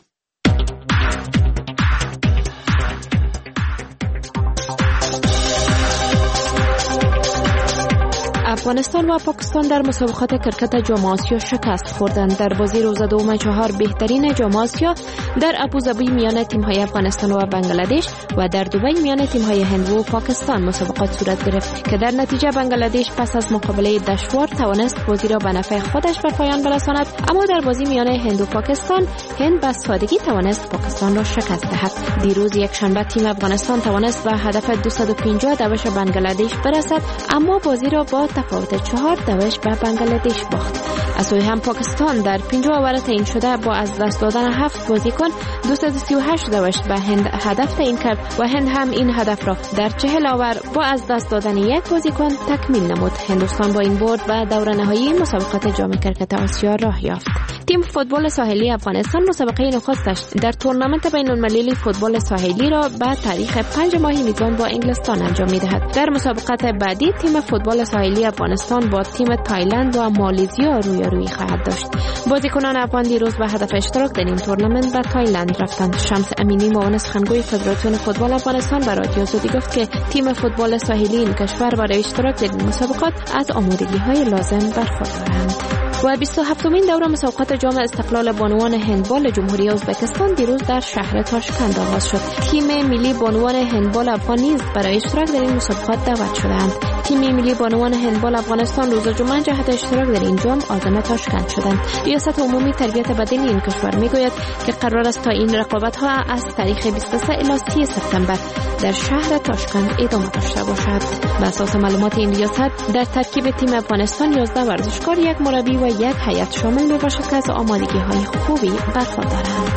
افغانستان و پاکستان در مسابقات کرکت جام آسیا شکست خوردند. در بازی روز دوم چهار بهترین جام آسیا در ابوظبی میان تیم‌های افغانستان و بنگلادش و در دبی میان تیم‌های هند و پاکستان مسابقات صورت گرفت که در نتیجه بنگلادش پس از مقابله دشوار توانست بازی را به نفع خودش به پایان برساند، اما در بازی میان هند و پاکستان هند به سادگی توانست پاکستان را شکست دهد. دیروز یک شنبه تیم افغانستان توانست به هدف دویست و پنجاه دوش بنگلادش برسد، اما بازی را با تفاوت چهار دوش به بنگلادش باخت. از سوی هم پاکستان در پنجاه اوور تعیین شده با از دست دادن هفت بازیکن دویست و سی و هشت دوش به هند هدف تعیین کرد و هند هم این هدف را در چهل اوور با از دست دادن یک بازیکن تکمیل نمود. هندوستان با این برد به دور نهایی مسابقات جام کرکت آسیا راه یافت. تیم فوتبال ساحلی افغانستان مسابقه نخستش در تورنمنت بین المللی فوتبال ساحلی را به تاریخ پنج ماه میزبان با انگلستان انجام می‌دهد. در مسابقات بعدی تیم فوتبال ساحلی افغانستان با تیم تایلند و مالزیا رویارویی خواهد داشت. بازیکنان افغان دیروز به هدف اشتراک در این تورنمنت به تایلند رفتند. شمس امینی معاون سخنگوی فدراسیون فوتبال افغانستان به رادیو آزادی گفت که تیم فوتبال ساحلی این کشور برای اشتراک در این مسابقات از آمادگی‌های لازم برخوردارند. و بیست و هفتمین دوره مسابقات جام استقلال بانوان هندبال جمهوری ازبکستان دیروز در شهر تاشکند آغاز شد. تیم ملی بانوان هندبال افغان نیز برای اشتراک در این مسابقات دعوت شدند. تیم ملی بانوان هندبال افغانستان روز جمعه جهت اشتراک در این جام عازم تاشکند شدند. ریاست عمومی تربیت بدنی این کشور میگوید که قرار است تا این رقابت ها از تاریخ بیست و سه الی سی سپتامبر در شهر تاشکند ادامه داشته باشد. بر اساس معلومات این ریاست در ترکیب تیم افغانستان یازده ورزشکار، یک مربی و یک هیئت شامل می باشد که از آمادگی های خوبی برخوردارند.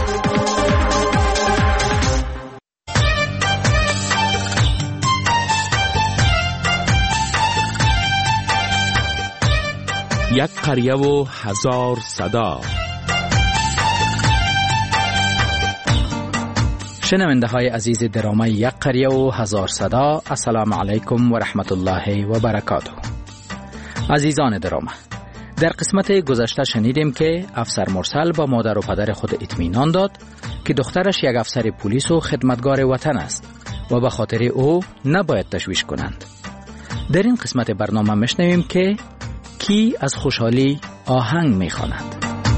یک قریه و هزار صدا. شنونده های عزیز درامه یک قریه و هزار صدا، السلام علیکم و رحمت الله و برکاته. عزیزان درامه، در قسمت گذشته شنیدیم که افسر مرسل با مادر و پدر خود اطمینان داد که دخترش یک افسر پلیس و خدمتگار وطن است و به خاطر او نباید تشویش کنند. در این قسمت برنامه میشنویم که کی از خوشحالی آهنگ میخواند.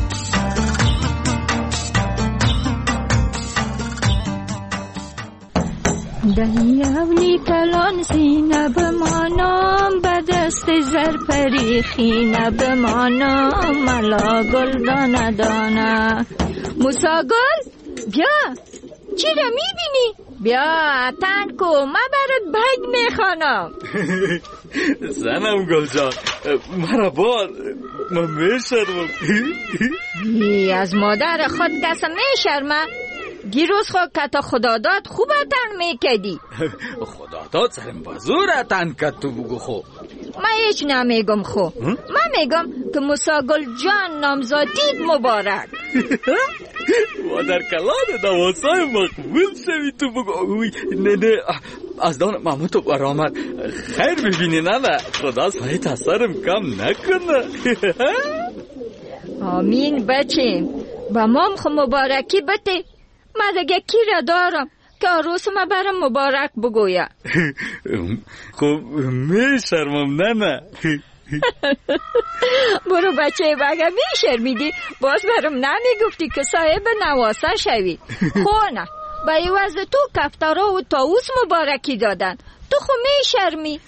دریاولی کلان سینه بمانم، به دست زرپری خینه بمانم، ملا گل دانه دانه. موسا گل بیا، چی را میبینی؟ بیا تن کو، ما برات بگ میخوانم. زنم گل جان، مرا بار، من میشرمم. از مادر خود کس میشرمه؟ دیروز خود که تا خدا داد خوب تن میکدی. خدا داد سرم بازور تن کد تو بگو خو. من هیچ نمیگم خو، من میگم که موسا گل جان نامزادیت مبارک. و در کلان دوازای مقبول شوی تو بگو. نه نه از دان محمود تو برآمد خیر ببینی. نه نه خدا سایت از سرم کم نکنه. آمین بچیم، با مام خو مبارکی بده. من دیگه کی را دارم که عروس ما برم مبارک بگویا. خب می شرمم. نه نه برو بچه بگه می شرمیدی باز برم نمی گفتی که صاحب نواسه شوی. خو نه با عوض تو کفتارا و طاووس مبارکی دادن، تو خو می شرمی.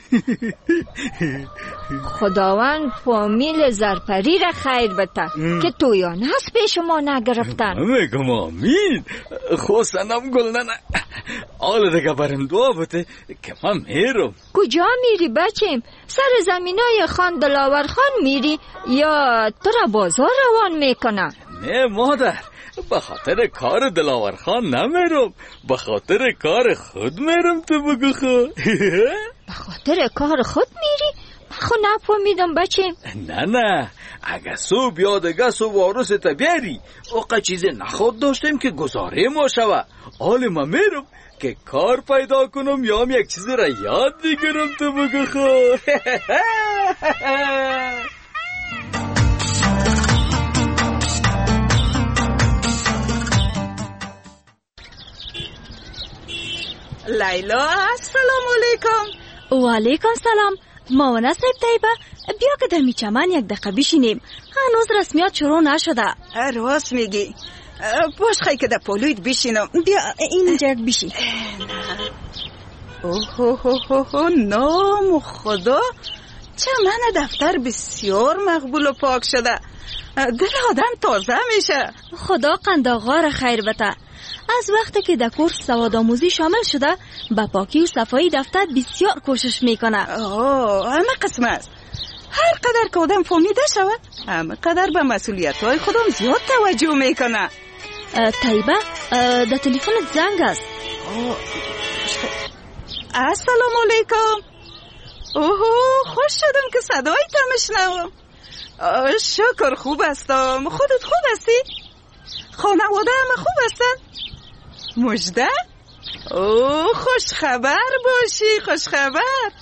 خداوند فامیل زرپری را خیر بده که تویان هست پیش ما نگرفتن. میگم آمین. خو سنم گل نه نه آل دیگه برم دعا بده که من میرم. کجا میری بچیم؟ سر زمینای خان دلاور خان میری یا تو را بازار روان میکنه؟ نه مادر، به خاطر کار دلاور خان نمیرم، به خاطر کار خود میرم. تو بگو خو. به خاطر کار خود میری؟ خو نفهمیدم بچیم. نه نه اگه صبح یا دیگه صبح عروس تا بیاری اوقا چیز نخود داشتیم که گزاره ما شوه. حال ما میرم که کار پیدا کنم یا هم یک چیز را یاد بگیرم. تو بگو خو. لیلا السلام علیکم. و علیکم سلام. مامانه صاحب طیبه بیا که در میچمن یک دقیقه بشینیم، هنوز رسمیات شروع نشده. راست میگی، باش خیلی که در پولویت بشینم. بیا اینجا بشی. اوه نام خدا، چمن دفتر بسیار مقبول و پاک شده، دل آدم تازه میشه. خدا قند آقا را خیر بده. از وقتی که در کورس سوادآموزی شامل شده با پاکی و صفایی دفتر بسیار کوشش میکنه. اوه همه قسم است. هر قدر که آدم فهمیده شود همه قدر به مسئولیت های خودم زیاد توجه میکنه. طیبه در تلفنت زنگ است. السلام علیکم. اوه خوش شدم که صدای تو میشنوم. شکر خوب هستم. خودت خوب هستی؟ خانواده همه خوب هستن؟ مژده؟ اوه خوش خبر باشی، خوش خبر.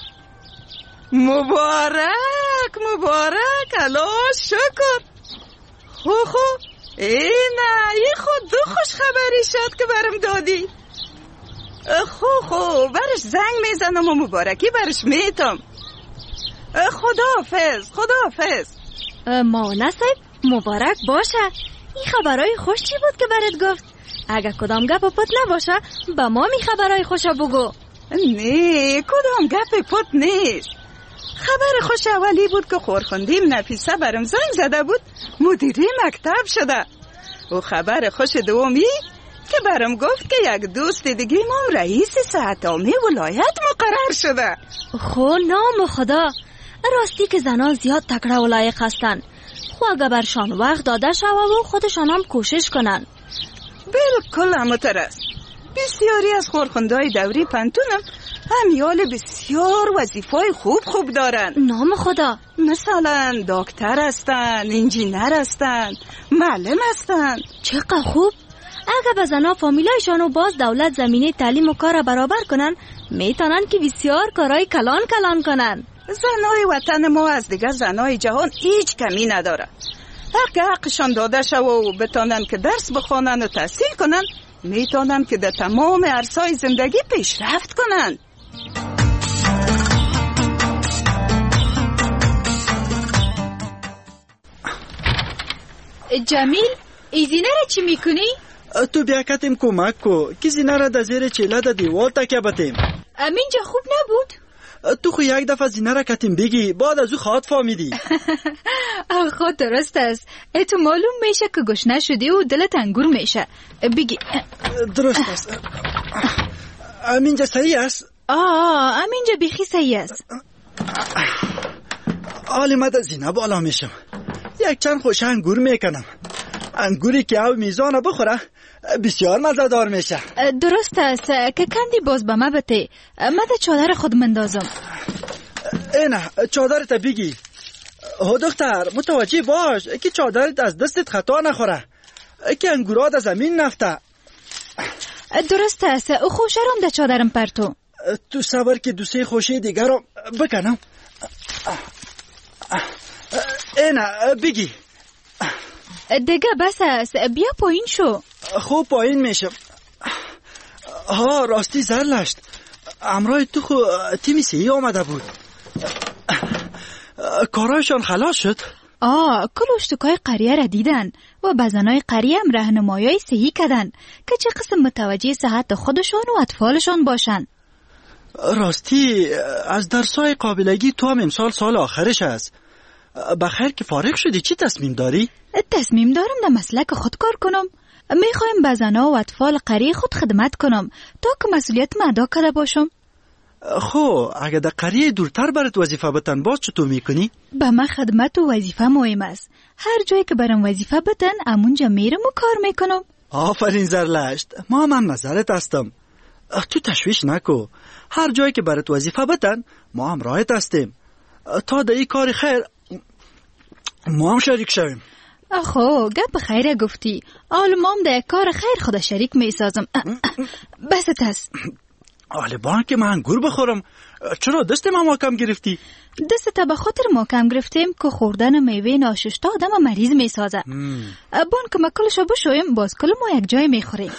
مبارک مبارک. الله شکر. خو خو اینه ای خود دو خوش خبری شد که برم دادی. خو خو برش زنگ میزنم و مبارکی برش میتم. خداحافظ خداحافظ. مامانه صاحب مبارک باشه. این خبرهای خوش چی بود که برات گفت؟ اگه کدام گپ پت نباشه با ما می خبرهای خوشا بگو. نه کدام گپ پت نیست. خبر خوش اولی بود که خورخوندیم نفیسه برم زنگ زده بود مدیری مکتب شده. و خبر خوش دومی که برم گفت که یک دوست دیگه مام رئیس صحت عامه ولایت مقرر شده. خو نام خدا، راستی که زنان زیاد تکړه و لایق هستن. خو اگه برشان وقت داده شود و خودشان هم کوشش کنن. بالکل همونطور است. بسیاری از خورخوندهای دوری پنتونم همیال بسیار وظیفای خوب خوب دارن. نام خدا، مثلا دکتر هستن، انجینر هستن، معلم هستن. چقدر خوب. اگه به زنها فامیلایشان و باز دولت زمینه تعلیم و کار برابر کنن میتونن که بسیار کارهای کلان کلان کنن. زنهای وطن ما از دیگه زنهای جهان هیچ کمی نداره. اگه حقشان داده شو و بتانن که درس بخوانن و تحصیل کنن میتونن که در تمام عرصه‌های زندگی پیشرفت کنن. جمیل، ای زینه را چی میکنی؟ تو بیا کتیم کمک کو که زینه را در زیر چیله در دیوال تکیه بتیم. امینجا خوب نبود؟ تو خو یک دفعه زینه را کتیم بگی بعد از او خواهد فهمیدی. خود درست است. تو معلوم میشه که گشنه شدی و دلت انگور میشه. بگی. درست است. امینجا صحیح است؟ آه امینجا بیخی صحیح است. حالی من در زینه بالا میشم. یک چند خوش انگور میکنم. انگوری که او میزانه بخوره بسیار مزه دار میشه. درست است که کندی باز به ما بته. من در چادر خود مندازم. اینه چادرت بگی. ها دختر متوجه باش که چادرت از دستت خطا نخوره که انگورات از زمین نفته. درست است. خوشرم در چادرم پرتو. تو صبر که دو سه خوشی دیگر رو بکنم. اینه بگی. دیگه بس است. بیا پایین شو. خوب پایین میشم. ها راستی زرلشت امرای تو خو تیمی سی آمده بود. کارایشان خلاص شد؟ آه کل اشتکای قریه را دیدن و بزنای قریه هم رهنمایای صحیح کردن که چه قسم متوجه صحت خودشان و اطفالشان باشن. راستی از درسای قابلگی تو هم امسال سال آخرش است. بخیر که فارغ شدی چی تصمیم داری؟ تصمیم دارم در مسلک خود کار کنم. میخوایم به زنها و اطفال قریه خود خدمت کنم تا که مسئولیت ما ادا کرده باشم. خب اگه در قریه دورتر برات وظیفه بتن باز چطور میکنی؟ به من خدمت و وظیفه مهم است. هر جایی که برام وظیفه بتن امونجا میرم و کار میکنم. آفرین زرلشت، ما هم, هم نظرت هستم. تو تشویش نکو. هر جایی که برات وظیفه بتن ما هم راحت هستیم تا در این کار خیر ما هم شریک شویم. آخو گپ خیره گفتی. آل ما هم در کار خیر خدا شریک میسازم. بست هست. آل بان که من انگور بخورم چرا دست ما محکم گرفتی؟ دست تا به خاطر محکم گرفتیم که خوردن میوه ناشسته آدم مریض میسازه. بان که ما کلشو بشویم باز کل ما یک جای میخوریم.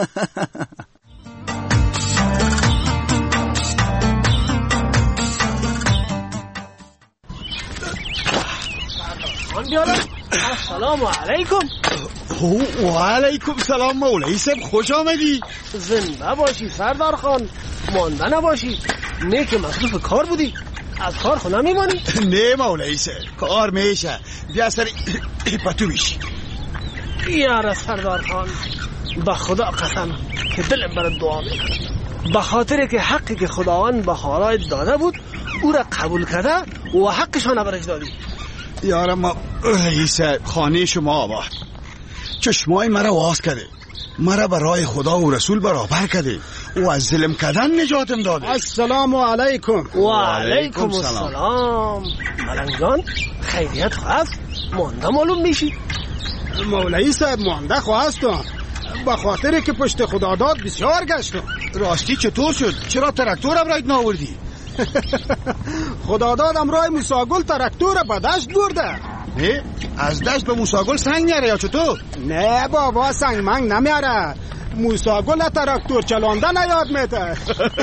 السلام علیکم. و علیکم سلام مولوی صاحب، خوش آمدی. زنده باشی سردار خان، مانده نباشی. نه که مصروف کار بودی، از کار خونه میمانی؟ نه مولوی صاحب کار میشه، بیا سر پتو میشی. یاره سردار خان، به خدا قسم که دلم برات دعا میکنم، به خاطر که حقی که خداوند به خارایت داده بود او را قبول کرده و حقشان برش دادی. یارم ما رئیس خانه شما آباد چشمای مرا واز کرده، مرا برای خدا و رسول برابر کرده و از ظلم کردن نجاتم داده. السلام علیکم. و علیکم السلام. ملنگان خیریت خواست مانده معلوم میشی؟ مولوی صاحب مانده خواستم به خاطر که پشت خدا داد بسیار گشتم. راستی چطور شد؟ چرا ترکتور برایت ناوردی؟ خدا داد امرای موساگل ترکتور به دشت برده. نه از دشت به موساگل سنگ میاره یا چطور؟ نه بابا سنگ منگ نمیاره، موساگل ترکتور چلانده نیاد میته.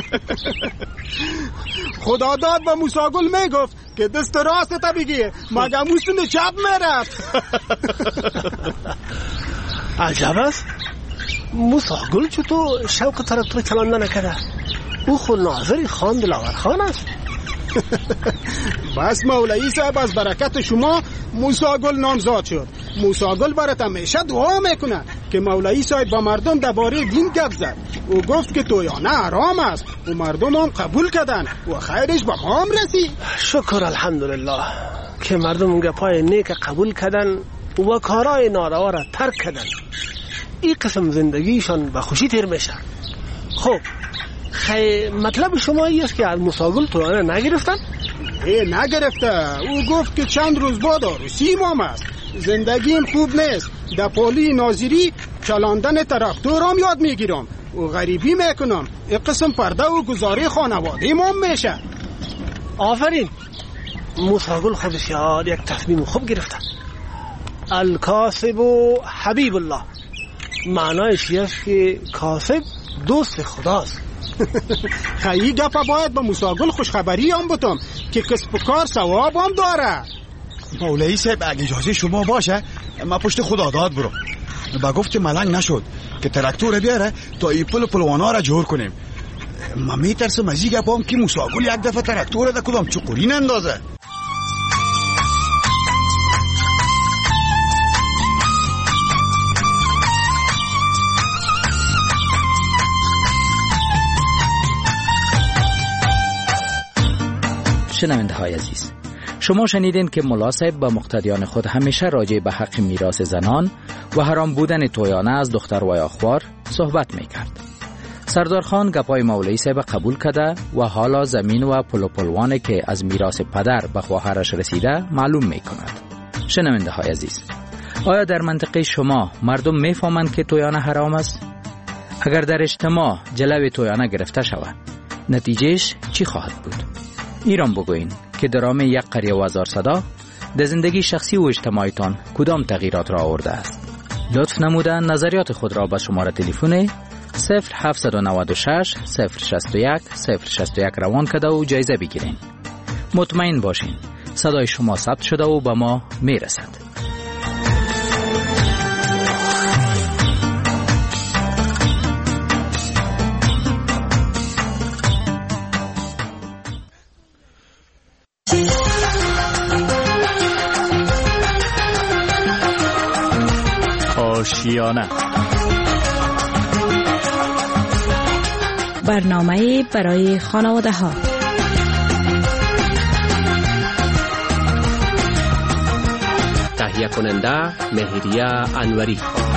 خدا داد به موساگل میگفت که دست راست تا بگی مگه موسون چپ میرفت. عجب است، موساگل چطور شوق ترکتور چلانده نکرده؟ او خود ناظر خان دلاور خان است. بس مولوی صاحب، از برکت شما موسی گل نامزاد شد. موسی گل برات همیشه دعا میکنه که مولوی صاحب با مردم درباره دین گپ زد. او گفت که تویانه حرام است و مردم هم قبول کردن و خیرش به ما هم رسید. شکر الحمدلله که مردم گپای نیک قبول کردن و کارهای ناروا را ترک کردن. این قسم زندگیشان به خوشی تیر میشه. خب خی مطلب شما این است که از موسی گل تویانه نگرفتن؟ ای نگرفته. او گفت که چند روز بعد عروسی مام است. زندگیم خوب نیست. در پالی ناظری چلاندن تراکتورم یاد میگیرم و غریبی میکنم. این قسم پرده و گزاره خانواده مام میشه. آفرین. موسی گل خودش یاد یک تصمیم خوب گرفته. الکاسب و حبیب الله. معنایش است که کاسب دوست خداست. خیلی گپا باید به موسی گل خوشخبری هم بتم که کسب و کار ثواب هم داره. مولوی صاحب اگه اجازه شما باشه ما پشت خدا داد برو. با گفت ملنگ نشد که تراکتور بیاره تا ای پل پلوانا را جور کنیم. ما میترسم از این گپام که موسی گل یک دفعه تراکتور را کدام چقوری نندازه. شنونده های عزیز، شما شنیدین که ملا صاحب با مقتدیان خود همیشه راجع به حق میراث زنان و حرام بودن تویانه از دختر و یا خوار صحبت میکرد. سردار خان گپای مولوی صاحب قبول کرده و حالا زمین و پل و پلوانی که از میراث پدر به خواهرش رسیده معلوم میکند. شنونده های عزیز، آیا در منطقه شما مردم میفهمند که تویانه حرام است؟ اگر در اجتماع جلوی تویانه گرفته شود، نتیجهش چی خواهد بود؟ ایران بگوین که درام یک قریه و هزار صدا در زندگی شخصی و اجتماعیتان کدام تغییرات را آورده است؟ لطف نموده نظریات خود را به شماره تلفن صفر هفت نه شش صفر شش یک صفر شش یک روان کرده و جایزه بگیرین. مطمئن باشین صدای شما ثبت شده و به ما میرسد. آشیانه، برنامه برای خانواده ها. تهیه کننده مهریه انوری.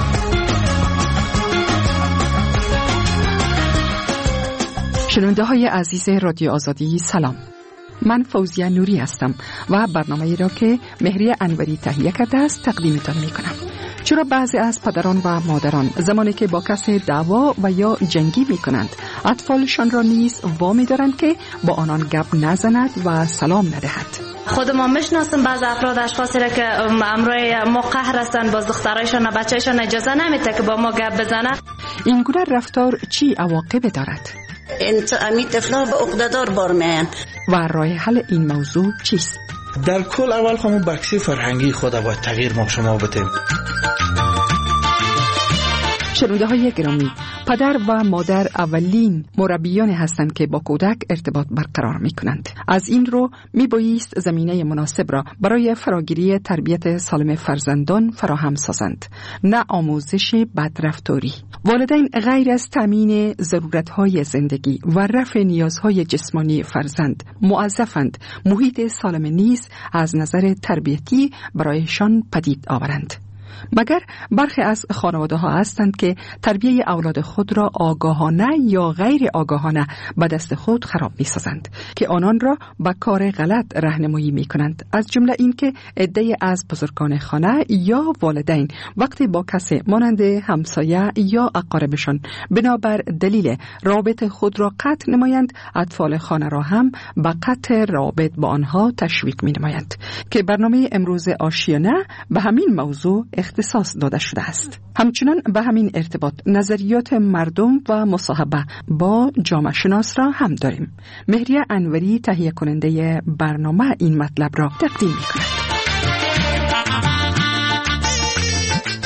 شنونده های عزیز رادیو آزادی سلام. من فوزیه نوری هستم و برنامه‌ای را که مهریه انوری تهیه کرده است تقدیمتان می‌کنم. چرا بعضی از پدران و مادران زمانی که با کسی دعوا و یا جنگی می‌کنند اطفالشان را نیز وامی دارند که با آنان گپ نزند و سلام ندهد؟ خود ما میشناسیم بعض افراد اشخاصی را که امروی ما قهر هستند، باز دخترایشان و بچه‌شان اجازه نمیده که با ما گپ بزنه. این گونه رفتار چی عواقب دارد؟ امی طفلا به عقده‌دار بار میان. و راه حل این موضوع چیست؟ در کل اول همون بخشی فرهنگی خود باید تغییر ما شما بدیم. شنونده های گرامی، پدر و مادر اولین مربیان هستند که با کودک ارتباط برقرار می کنند. از این رو می بایست زمینه مناسب را برای فراگیری تربیت سالم فرزندان فراهم سازند، نه آموزش بدرفتاری. والدین غیر از تامین ضرورت‌های زندگی و رفع نیازهای جسمانی فرزند موظفند محیط سالم نیز از نظر تربیتی برایشان پدید آورند. مگر برخی از خانواده ها هستند که تربیه اولاد خود را آگاهانه یا غیر آگاهانه به دست خود خراب می سازند که آنان را به کار غلط راهنمایی می کنند. از جمله این که عده‌ای از بزرگان خانه یا والدین وقتی با کسی مانند همسایه یا اقاربشان بنابر دلیل رابط خود را قطع نمایند، اطفال خانه را هم به قطع رابط با آنها تشویق می نمایند که برنامه امروز آشیانه به همین موضوع اختصاص داده شده است. همچنان به همین ارتباط نظریات مردم و مصاحبه با جامعه شناس را هم داریم. مهریه انوری تهیه کننده برنامه این مطلب را تقدیم می کند.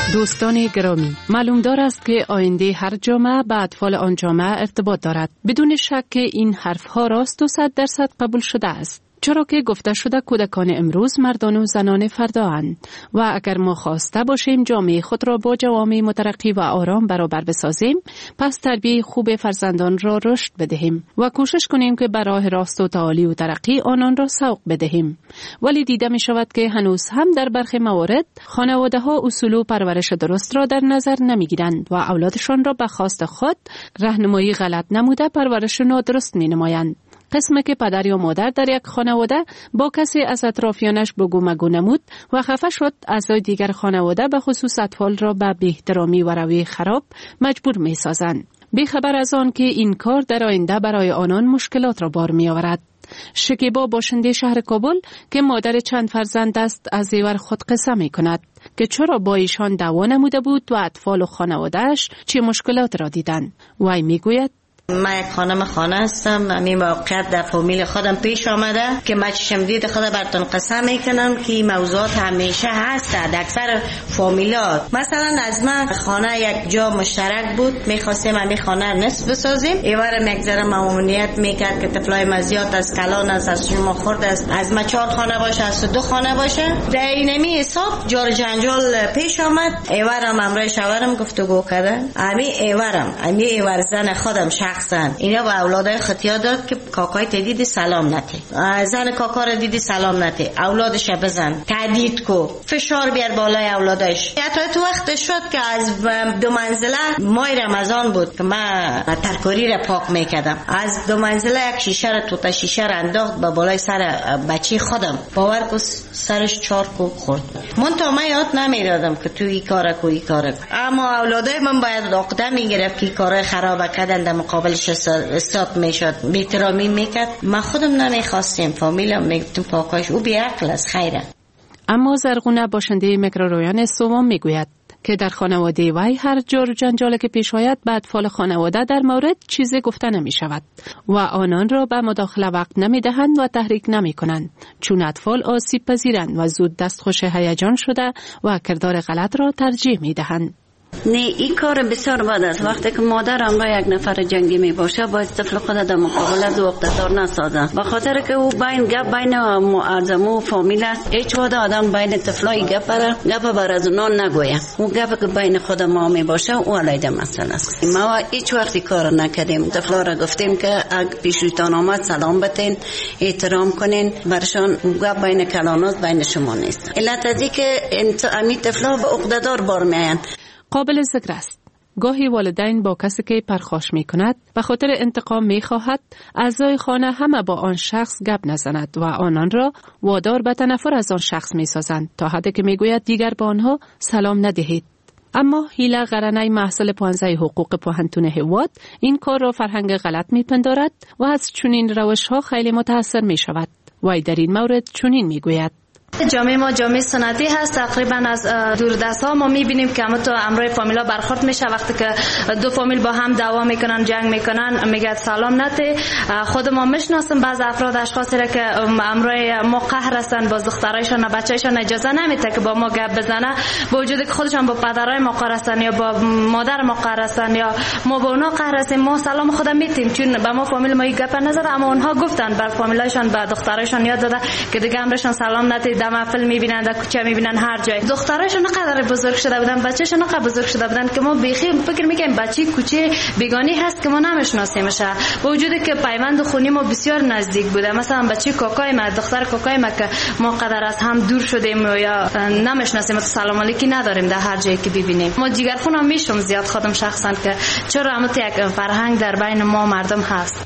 دوستان گرامی، معلوم دار است که آینده هر جامعه به اطفال آن جامعه ارتباط دارد. بدون شک که این حرفها راست و صد درصد قبول شده است. چرا که گفته شده کودکان امروز مردان و زنان فردااند و اگر ما خواسته باشیم جامعه خود را با جوامع مترقی و آرام برابر بسازیم، پس تربیت خوب فرزندان را رشد بدهیم و کوشش کنیم که به راه راست و تعالی و ترقی آنان را سوق بدهیم. ولی دیده می شود که هنوز هم در برخی موارد خانواده ها اصول و پرورش درست را در نظر نمی گیرند و اولادشان را به خواست خود راهنمایی غلط نموده پرورش نادرست می نمایند. قسمه که پدر یا مادر در یک خانواده با کسی از اطرافیانش بگو مگو نمود و خفه شد، اعضای دیگر خانواده به خصوص اطفال را به بی‌احترامی و روی خراب مجبور می سازند، بی خبر از آن که این کار در آینده برای آنان مشکلات را بار می آورد. شکیبا باشنده شهر کابل که مادر چند فرزند است از زیور خود قصه می کند که چرا با ایشان دعوا نموده بود و اطفال و خانوادهش چه مشکلات را دیدند. وی می گوید من یک خانم خانه هستم. همین موقعیت در فامیل خودم پیش آمده که من چشم دید خدا براتون قسم میکنم که این موضوعات همیشه هست در اکثر فامیلات. مثلا از من خانه یک جا مشترک بود، میخواستیم همین خانه نصف بسازیم، ایوارم یک ذره ممنوعیت میکرد که طفلای مزیات از کلان است، از شما خورد است، از ما چهار خانه باشه، از دو خانه باشه. در اینمی حساب جار جنجال پیش آمد. ایوارم امروز شوهرم گفتگو کردن، همین ایوارم همین ایوار زن خودم شخص اینا با اولادای خطیا داد که کاکای تدید سلام نته، زن کاکا را دیدی سلام نته، اولادش بزن، تهدید کو، فشار بیار بالای اولادش. حتی تو وقت شد که از دو منزله ماه رمضان بود که من ترکاری را پاک میکردم، از دو منزله یک شیشه را توتا شیشه را انداخت با بالای سر بچه خودم، باور کو سرش چهار کوب خورد. من تا من یاد نمیدادم که تو این کارا کو این کارا، اما اولادای من باید عقده میگرفت که کارای خراب کردن در مقابل استاد میشد، بی‌احترامی میکرد. ما خودم نمیخواستیم، فامیلم میگفتیم پاکاش او بی‌عقل است خیره. اما زرغونه باشنده میکرورویان سوم میگوید که در خانواده وی هر جور جنجال که پیش آید به اطفال خانواده در مورد چیزی گفته نمی شود و آنان را به مداخله وقت نمی دهند و تحریک نمی کنند، چون اطفال آسیب پذیرند و زود دستخوش هیجان شده و کردار غلط را ترجیح می دهند. نه این کار بسیار بد است. وقتی که مادر امرا یک نفر جنگی می باشه باید طفل خود در مقابله دو اقتدار نسازه، به خاطر که او بین گپ بین معظمو فامیل است. هیچ وقت آدم بین طفلای گپ را گپ بر از اونان نگویه. او گپ که بین خود ما می باشه او علیه مسئله است. ما هیچ وقتی کار نکردیم. طفلا را گفتیم که اگه پیشتون آمد سلام بتین، احترام کنین، برشان گپ بین کلانات بین شما نیست. علت ازی که امی طفلا به اقتدار بار میآیند. قابل ذکر است گاهی والدین با کسی که پرخاش می کند به خاطر انتقام می خواهد اعضای خانه همه با آن شخص گپ نزند و آنان را وادار به تنفر از آن شخص می سازند تا حدی که می گوید دیگر با آنها سلام ندهید. اما هیله قرنی محصل پانزده حقوق پوهنتون هواد این کار را فرهنگ غلط می پندارد و از چنین روش ها خیلی متاثر می شود. وی در این مورد چنین می گوید: جامعه ما جامعه سنتی هست. تقریبا از دوردست ها ما میبینیم که همه تو امروی فامیلا برخورد میشه وقتی که دو فامیل با هم دعوا میکنن، جنگ میکنن، میگه سلام نته. خود ما میشناسیم بعض افراد اشخاصی را که امروی ما قهر هستن، باز دخترایشان و بچه‌ایشان اجازه نمیده که با ما گپ بزنه، با وجودی که خودشان با پدرای ما قهر هستن یا با مادر ما قهر هستن یا ما با اونا قهر هستیم. ما سلام خودم میتیم چون به ما فامیل ما گپ نزده، اما اونها گفتن بر فامیلایشان به دخترایشان یاد داده که دیگه امرشان سلام نته، در محفل میبینن، در کوچه میبینن، هر جای. دخترایشون نقدر بزرگ شده بودن، بچه‌شون نقدر بزرگ شده بودن که ما بیخی فکر میکنیم بچه کوچه بیگانی هست که ما نمیشناسیمش، با وجودی که پیوند خونی ما بسیار نزدیک بوده. مثلا بچه کاکای ما، دختر کاکای ما که ما قدر از هم دور شدیم یا نمیشناسیم، سلام علیکی نداریم در هر جایی که ببینیم. ما جیگرخونم میشم زیاد خودم شخصا که چرا همت یک فرهنگ در بین ما مردم هست.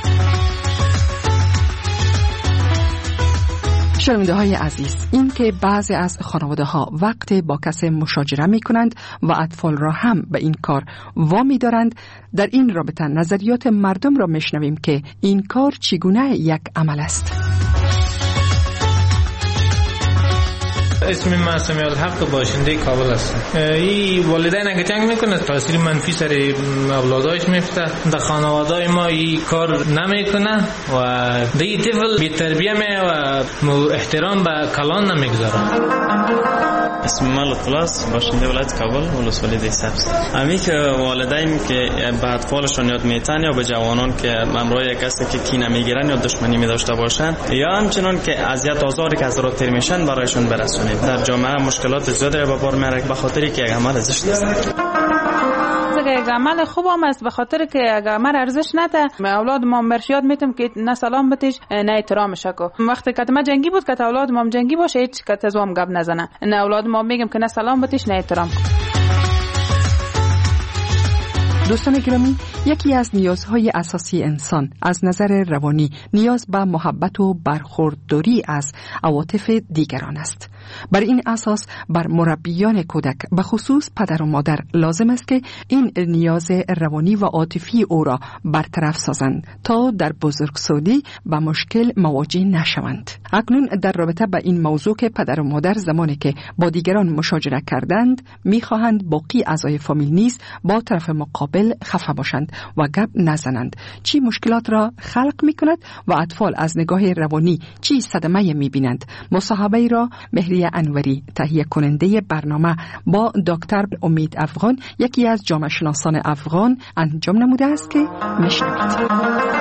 شنونده های عزیز، این که بعضی از خانواده ها وقت با کسی مشاجره می کنند و اطفال را هم به این کار وامی دارند، در این رابطه نظریات مردم را میشنویم که این کار چگونه یک عمل است. اسم من سمیع الحق باشنده کابل هستم. این والدین اگه جنگ میکنه تاثیر منفی سر اولادایش میفته. در خانواده ما این کار نمیکنه و دی طفل بی تربیه می و احترام به کلان نمیگذاره. اسم من لطفالاست باشنده ولایت کابل ولسوالی سبز. امی که والدین که به اطفالشون یاد میتن یا به جوانان که امروز کسی که کینه میگیرن یا دشمنی میداشته باشن یا همچنان که اذیت آزاری که از راه تیر میشن برایشون برسونید. در جامعه مشکلات زیادی به بار میاره به خاطری که یک عمل زشت است. یک عمل خوب هم است به خاطر که یک عمل ارزش نده. اولاد ما مرشیات میتم که نه سلام بتیش نه احترامش کو. وقتی که ما جنگی بود که اولاد ما جنگی باشه هیچ که تزوام گپ نزنه. نه اولاد ما میگم که نه سلام بتیش نه احترام. دوستان گرامی، یکی از نیازهای اساسی انسان از نظر روانی نیاز به محبت و برخورداری از عواطف دیگران است. بر این اساس بر مربیان کودک به خصوص پدر و مادر لازم است که این نیاز روانی و عاطفی او را برطرف سازند تا در بزرگسالی با مشکل مواجه نشوند. اکنون در رابطه با این موضوع که پدر و مادر زمانی که با دیگران مشاجره کردند میخواهند باقی اعضای فامیل نیز با طرف مقابل خفه باشند و گپ نزنند، چی مشکلات را خلق میکند و اطفال از نگاه روانی چی صدمه میبینند. مصاحبه را مهریه انوری تهیه کننده برنامه با دکتر امید افغان، یکی از جامعه شناسان افغان، انجام نموده است که میشنوید.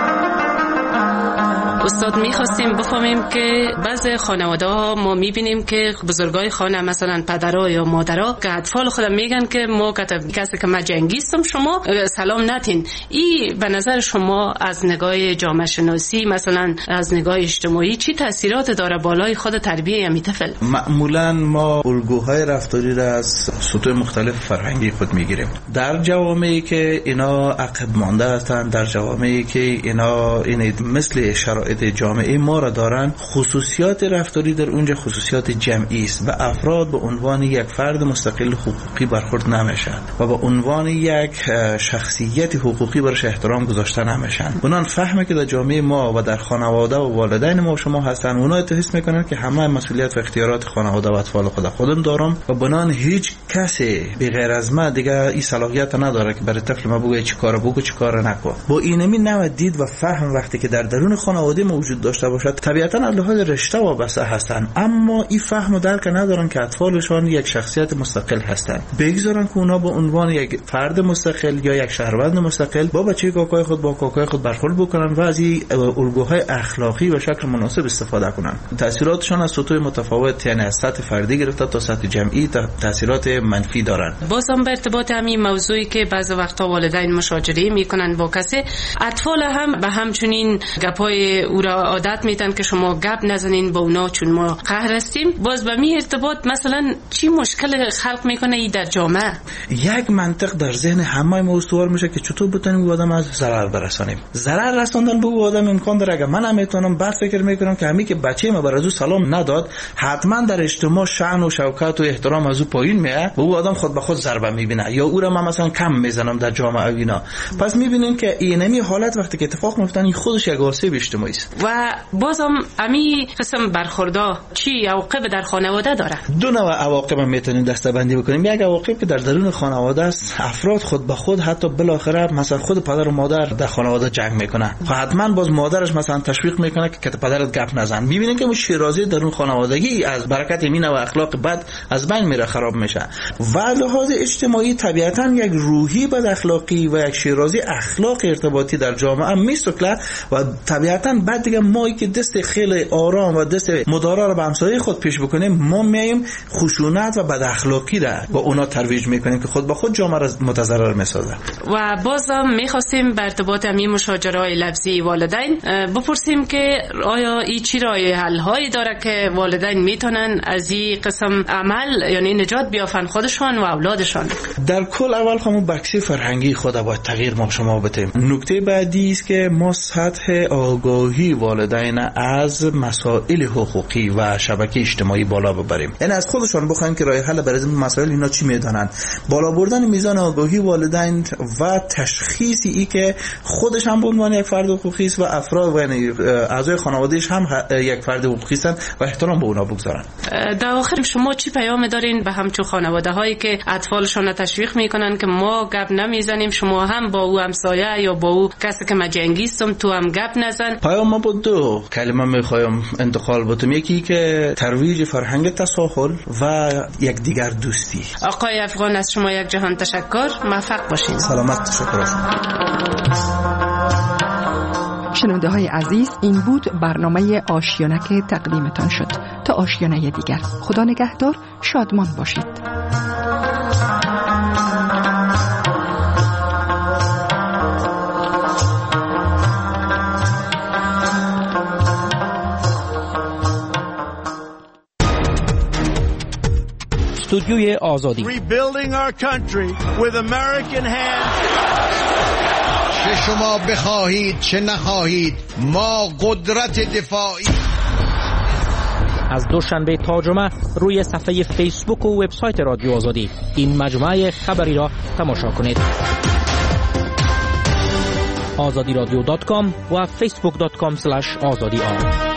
استاد میخواستیم بفهمیم که بعضی خانواده ها ما میبینیم که بزرگای خانه مثلا پدرها یا مادرها که اطفال خودم میگن که ما کسی که من جنگیستم شما سلام نتین. این به نظر شما از نگاه جامعه شناسی مثلا از نگاه اجتماعی چی تاثیرات داره بالای خود تربیه یمی طفل؟ معمولا ما الگوهای رفتاری را از سطوح مختلف فرهنگی خود میگیریم. در جوامعی که اینا عقب مانده هستند، در جوامعی که اینا این مثل شرایط جامعه ما را دارن، خصوصیات رفتاری در اونجا خصوصیات جمعی است و افراد به عنوان یک فرد مستقل حقوقی برخورد نمیشن و به عنوان یک شخصیت حقوقی برش احترام گذاشته نمیشن. اونان فهمه که در جامعه ما و در خانواده و والدین ما و شما هستن، اونا حس میکنن که همه مسئولیت و اختیارات خانواده و اطفال خود خودم دارم و بنان هیچ کسی به غیر از من دیگه این صلاحیت نداره که برای طفل ما بگه چی کارو بگو چی کارو نکن. با اینمی نوع دید و فهم وقتی که در درون خانواده موجود داشته باشد، طبیعتا از لحاظ رشته وابسته هستند، اما این فهم و درک ندارن که اطفالشان یک شخصیت مستقل هستند. بگذارن که اونا به عنوان یک فرد مستقل یا یک شهروند مستقل با بچه کاکای خود با کاکای خود برخورد بکنن و از این الگوهای اخلاقی و شکل مناسب استفاده کنن. تاثیراتشان از سطوح متفاوت، یعنی از سطح فردی گرفته تا سطح جمعی تاثیرات منفی دارن. بازم به ارتباط همین موضوعی که بعضی وقتا والدین مشاجره میکنن با کسی، اطفال هم به همچنین گپای او را عادت میدن که شما گپ نزنین با اونا چون ما قهر هستیم. باز به می ارتباط مثلا چی مشکل خلق میکنه ای در جامعه؟ یک منطق در ذهن همه ما استوار میشه که چطور بتونیم به آدم از ضرر برسانیم. ضرر رساندن به آدم امکان داره. اگه من نمیتونم، بعد فکر میکنم که همین که بچه ما برای سلام نداد، حتما در اجتماع شأن و شوکت و احترام از او پایین میاد و او آدم خود به خود ضربه میبینه یا او را من مثلا کم میزنم در جامعه اینا. پس میبینین که اینمی حالت وقتی که اتفاق میفته این خودش یک آسیب اجتماعی است. و بازم امی قسم برخوردا چی عواقب در خانواده داره؟ دو نوع عواقب میتونیم دسته‌بندی بکنیم. یک عواقب که در درون خانواده است، افراد خود به خود حتی بالاخره مثلا خود پدر و مادر در خانواده جنگ میکنه، خب حتما باز مادرش مثلا تشویق میکنه که پدرت گپ نزن. میبینین که شیرازی درون خانوادگی از برکت این و اخلاق بد از بین میره، خراب میشه. و لحاظ اجتماعی طبیعتا یک روحی بد اخلاقی و یک شیرازی اخلاق ارتباطی در جامعه میسکله و طبیعتا بعد دیگه ما که دست خیلی آرام و دست مدارا رو به همسایه خود پیش بکنیم، ما میایم خشونت و بد اخلاقی را با اونا ترویج میکنیم که خود به خود جامعه را متضرر میسازه. و بازم میخواستیم به ارتباط همین مشاجره‌های لفظی والدین بپرسیم که آیا این چی راه حل هایی داره که والدین میتونن از این قسم عمل یعنی نجات بیافن خودشان و اولادشان؟ در کل اول همون بخش فرهنگی خود باید تغییر ما شما بدیم. نکته بعدی است که ما سطح آگاهی آگاهی والدین از مسائل حقوقی و شبکه اجتماعی بالا ببریم. یعنی از خودشان بخوایم که راه حل برای این مسائل اینا چی میدونن. بالا بردن میزان آگاهی والدین و تشخیصی ای که خودش هم به عنوان یک فرد حقوقی است و افراد و یعنی اعضای خانواده‌اش هم یک فرد حقوقی هستند و احترام به اونا بگذارن. در آخر شما چی پیام دارین به همچون خانواده هایی که اطفالشون تشویق میکنن که ما گپ نمیزنیم، شما هم با او همسایه یا با او کسی که مجنگیستم تو هم گپ نزن؟ پیام ما با دو کلمه میخوایم انتقال بدم. یکی که ترویج فرهنگ تساهل و یک دیگر دوستی. آقای افغان از شما یک جهان تشکر، موفق باشین. سلامت. تشکر. شنونده های عزیز، این بود برنامه آشیانه که تقدیمتان شد. تا آشیانه دیگر، خدا نگهدار، شادمان باشید. استودیوی آزادی. Rebuilding our country with American hands. چه شما بخواهید چه نخواهید ما قدرت دفاعی. از دوشنبه تا جمعه روی صفحه فیسبوک و وبسایت رادیو آزادی این مجموعه خبری را تماشا کنید. آزادی رادیو دات کام و فیسبوک دات کام اسلش آزادی آر.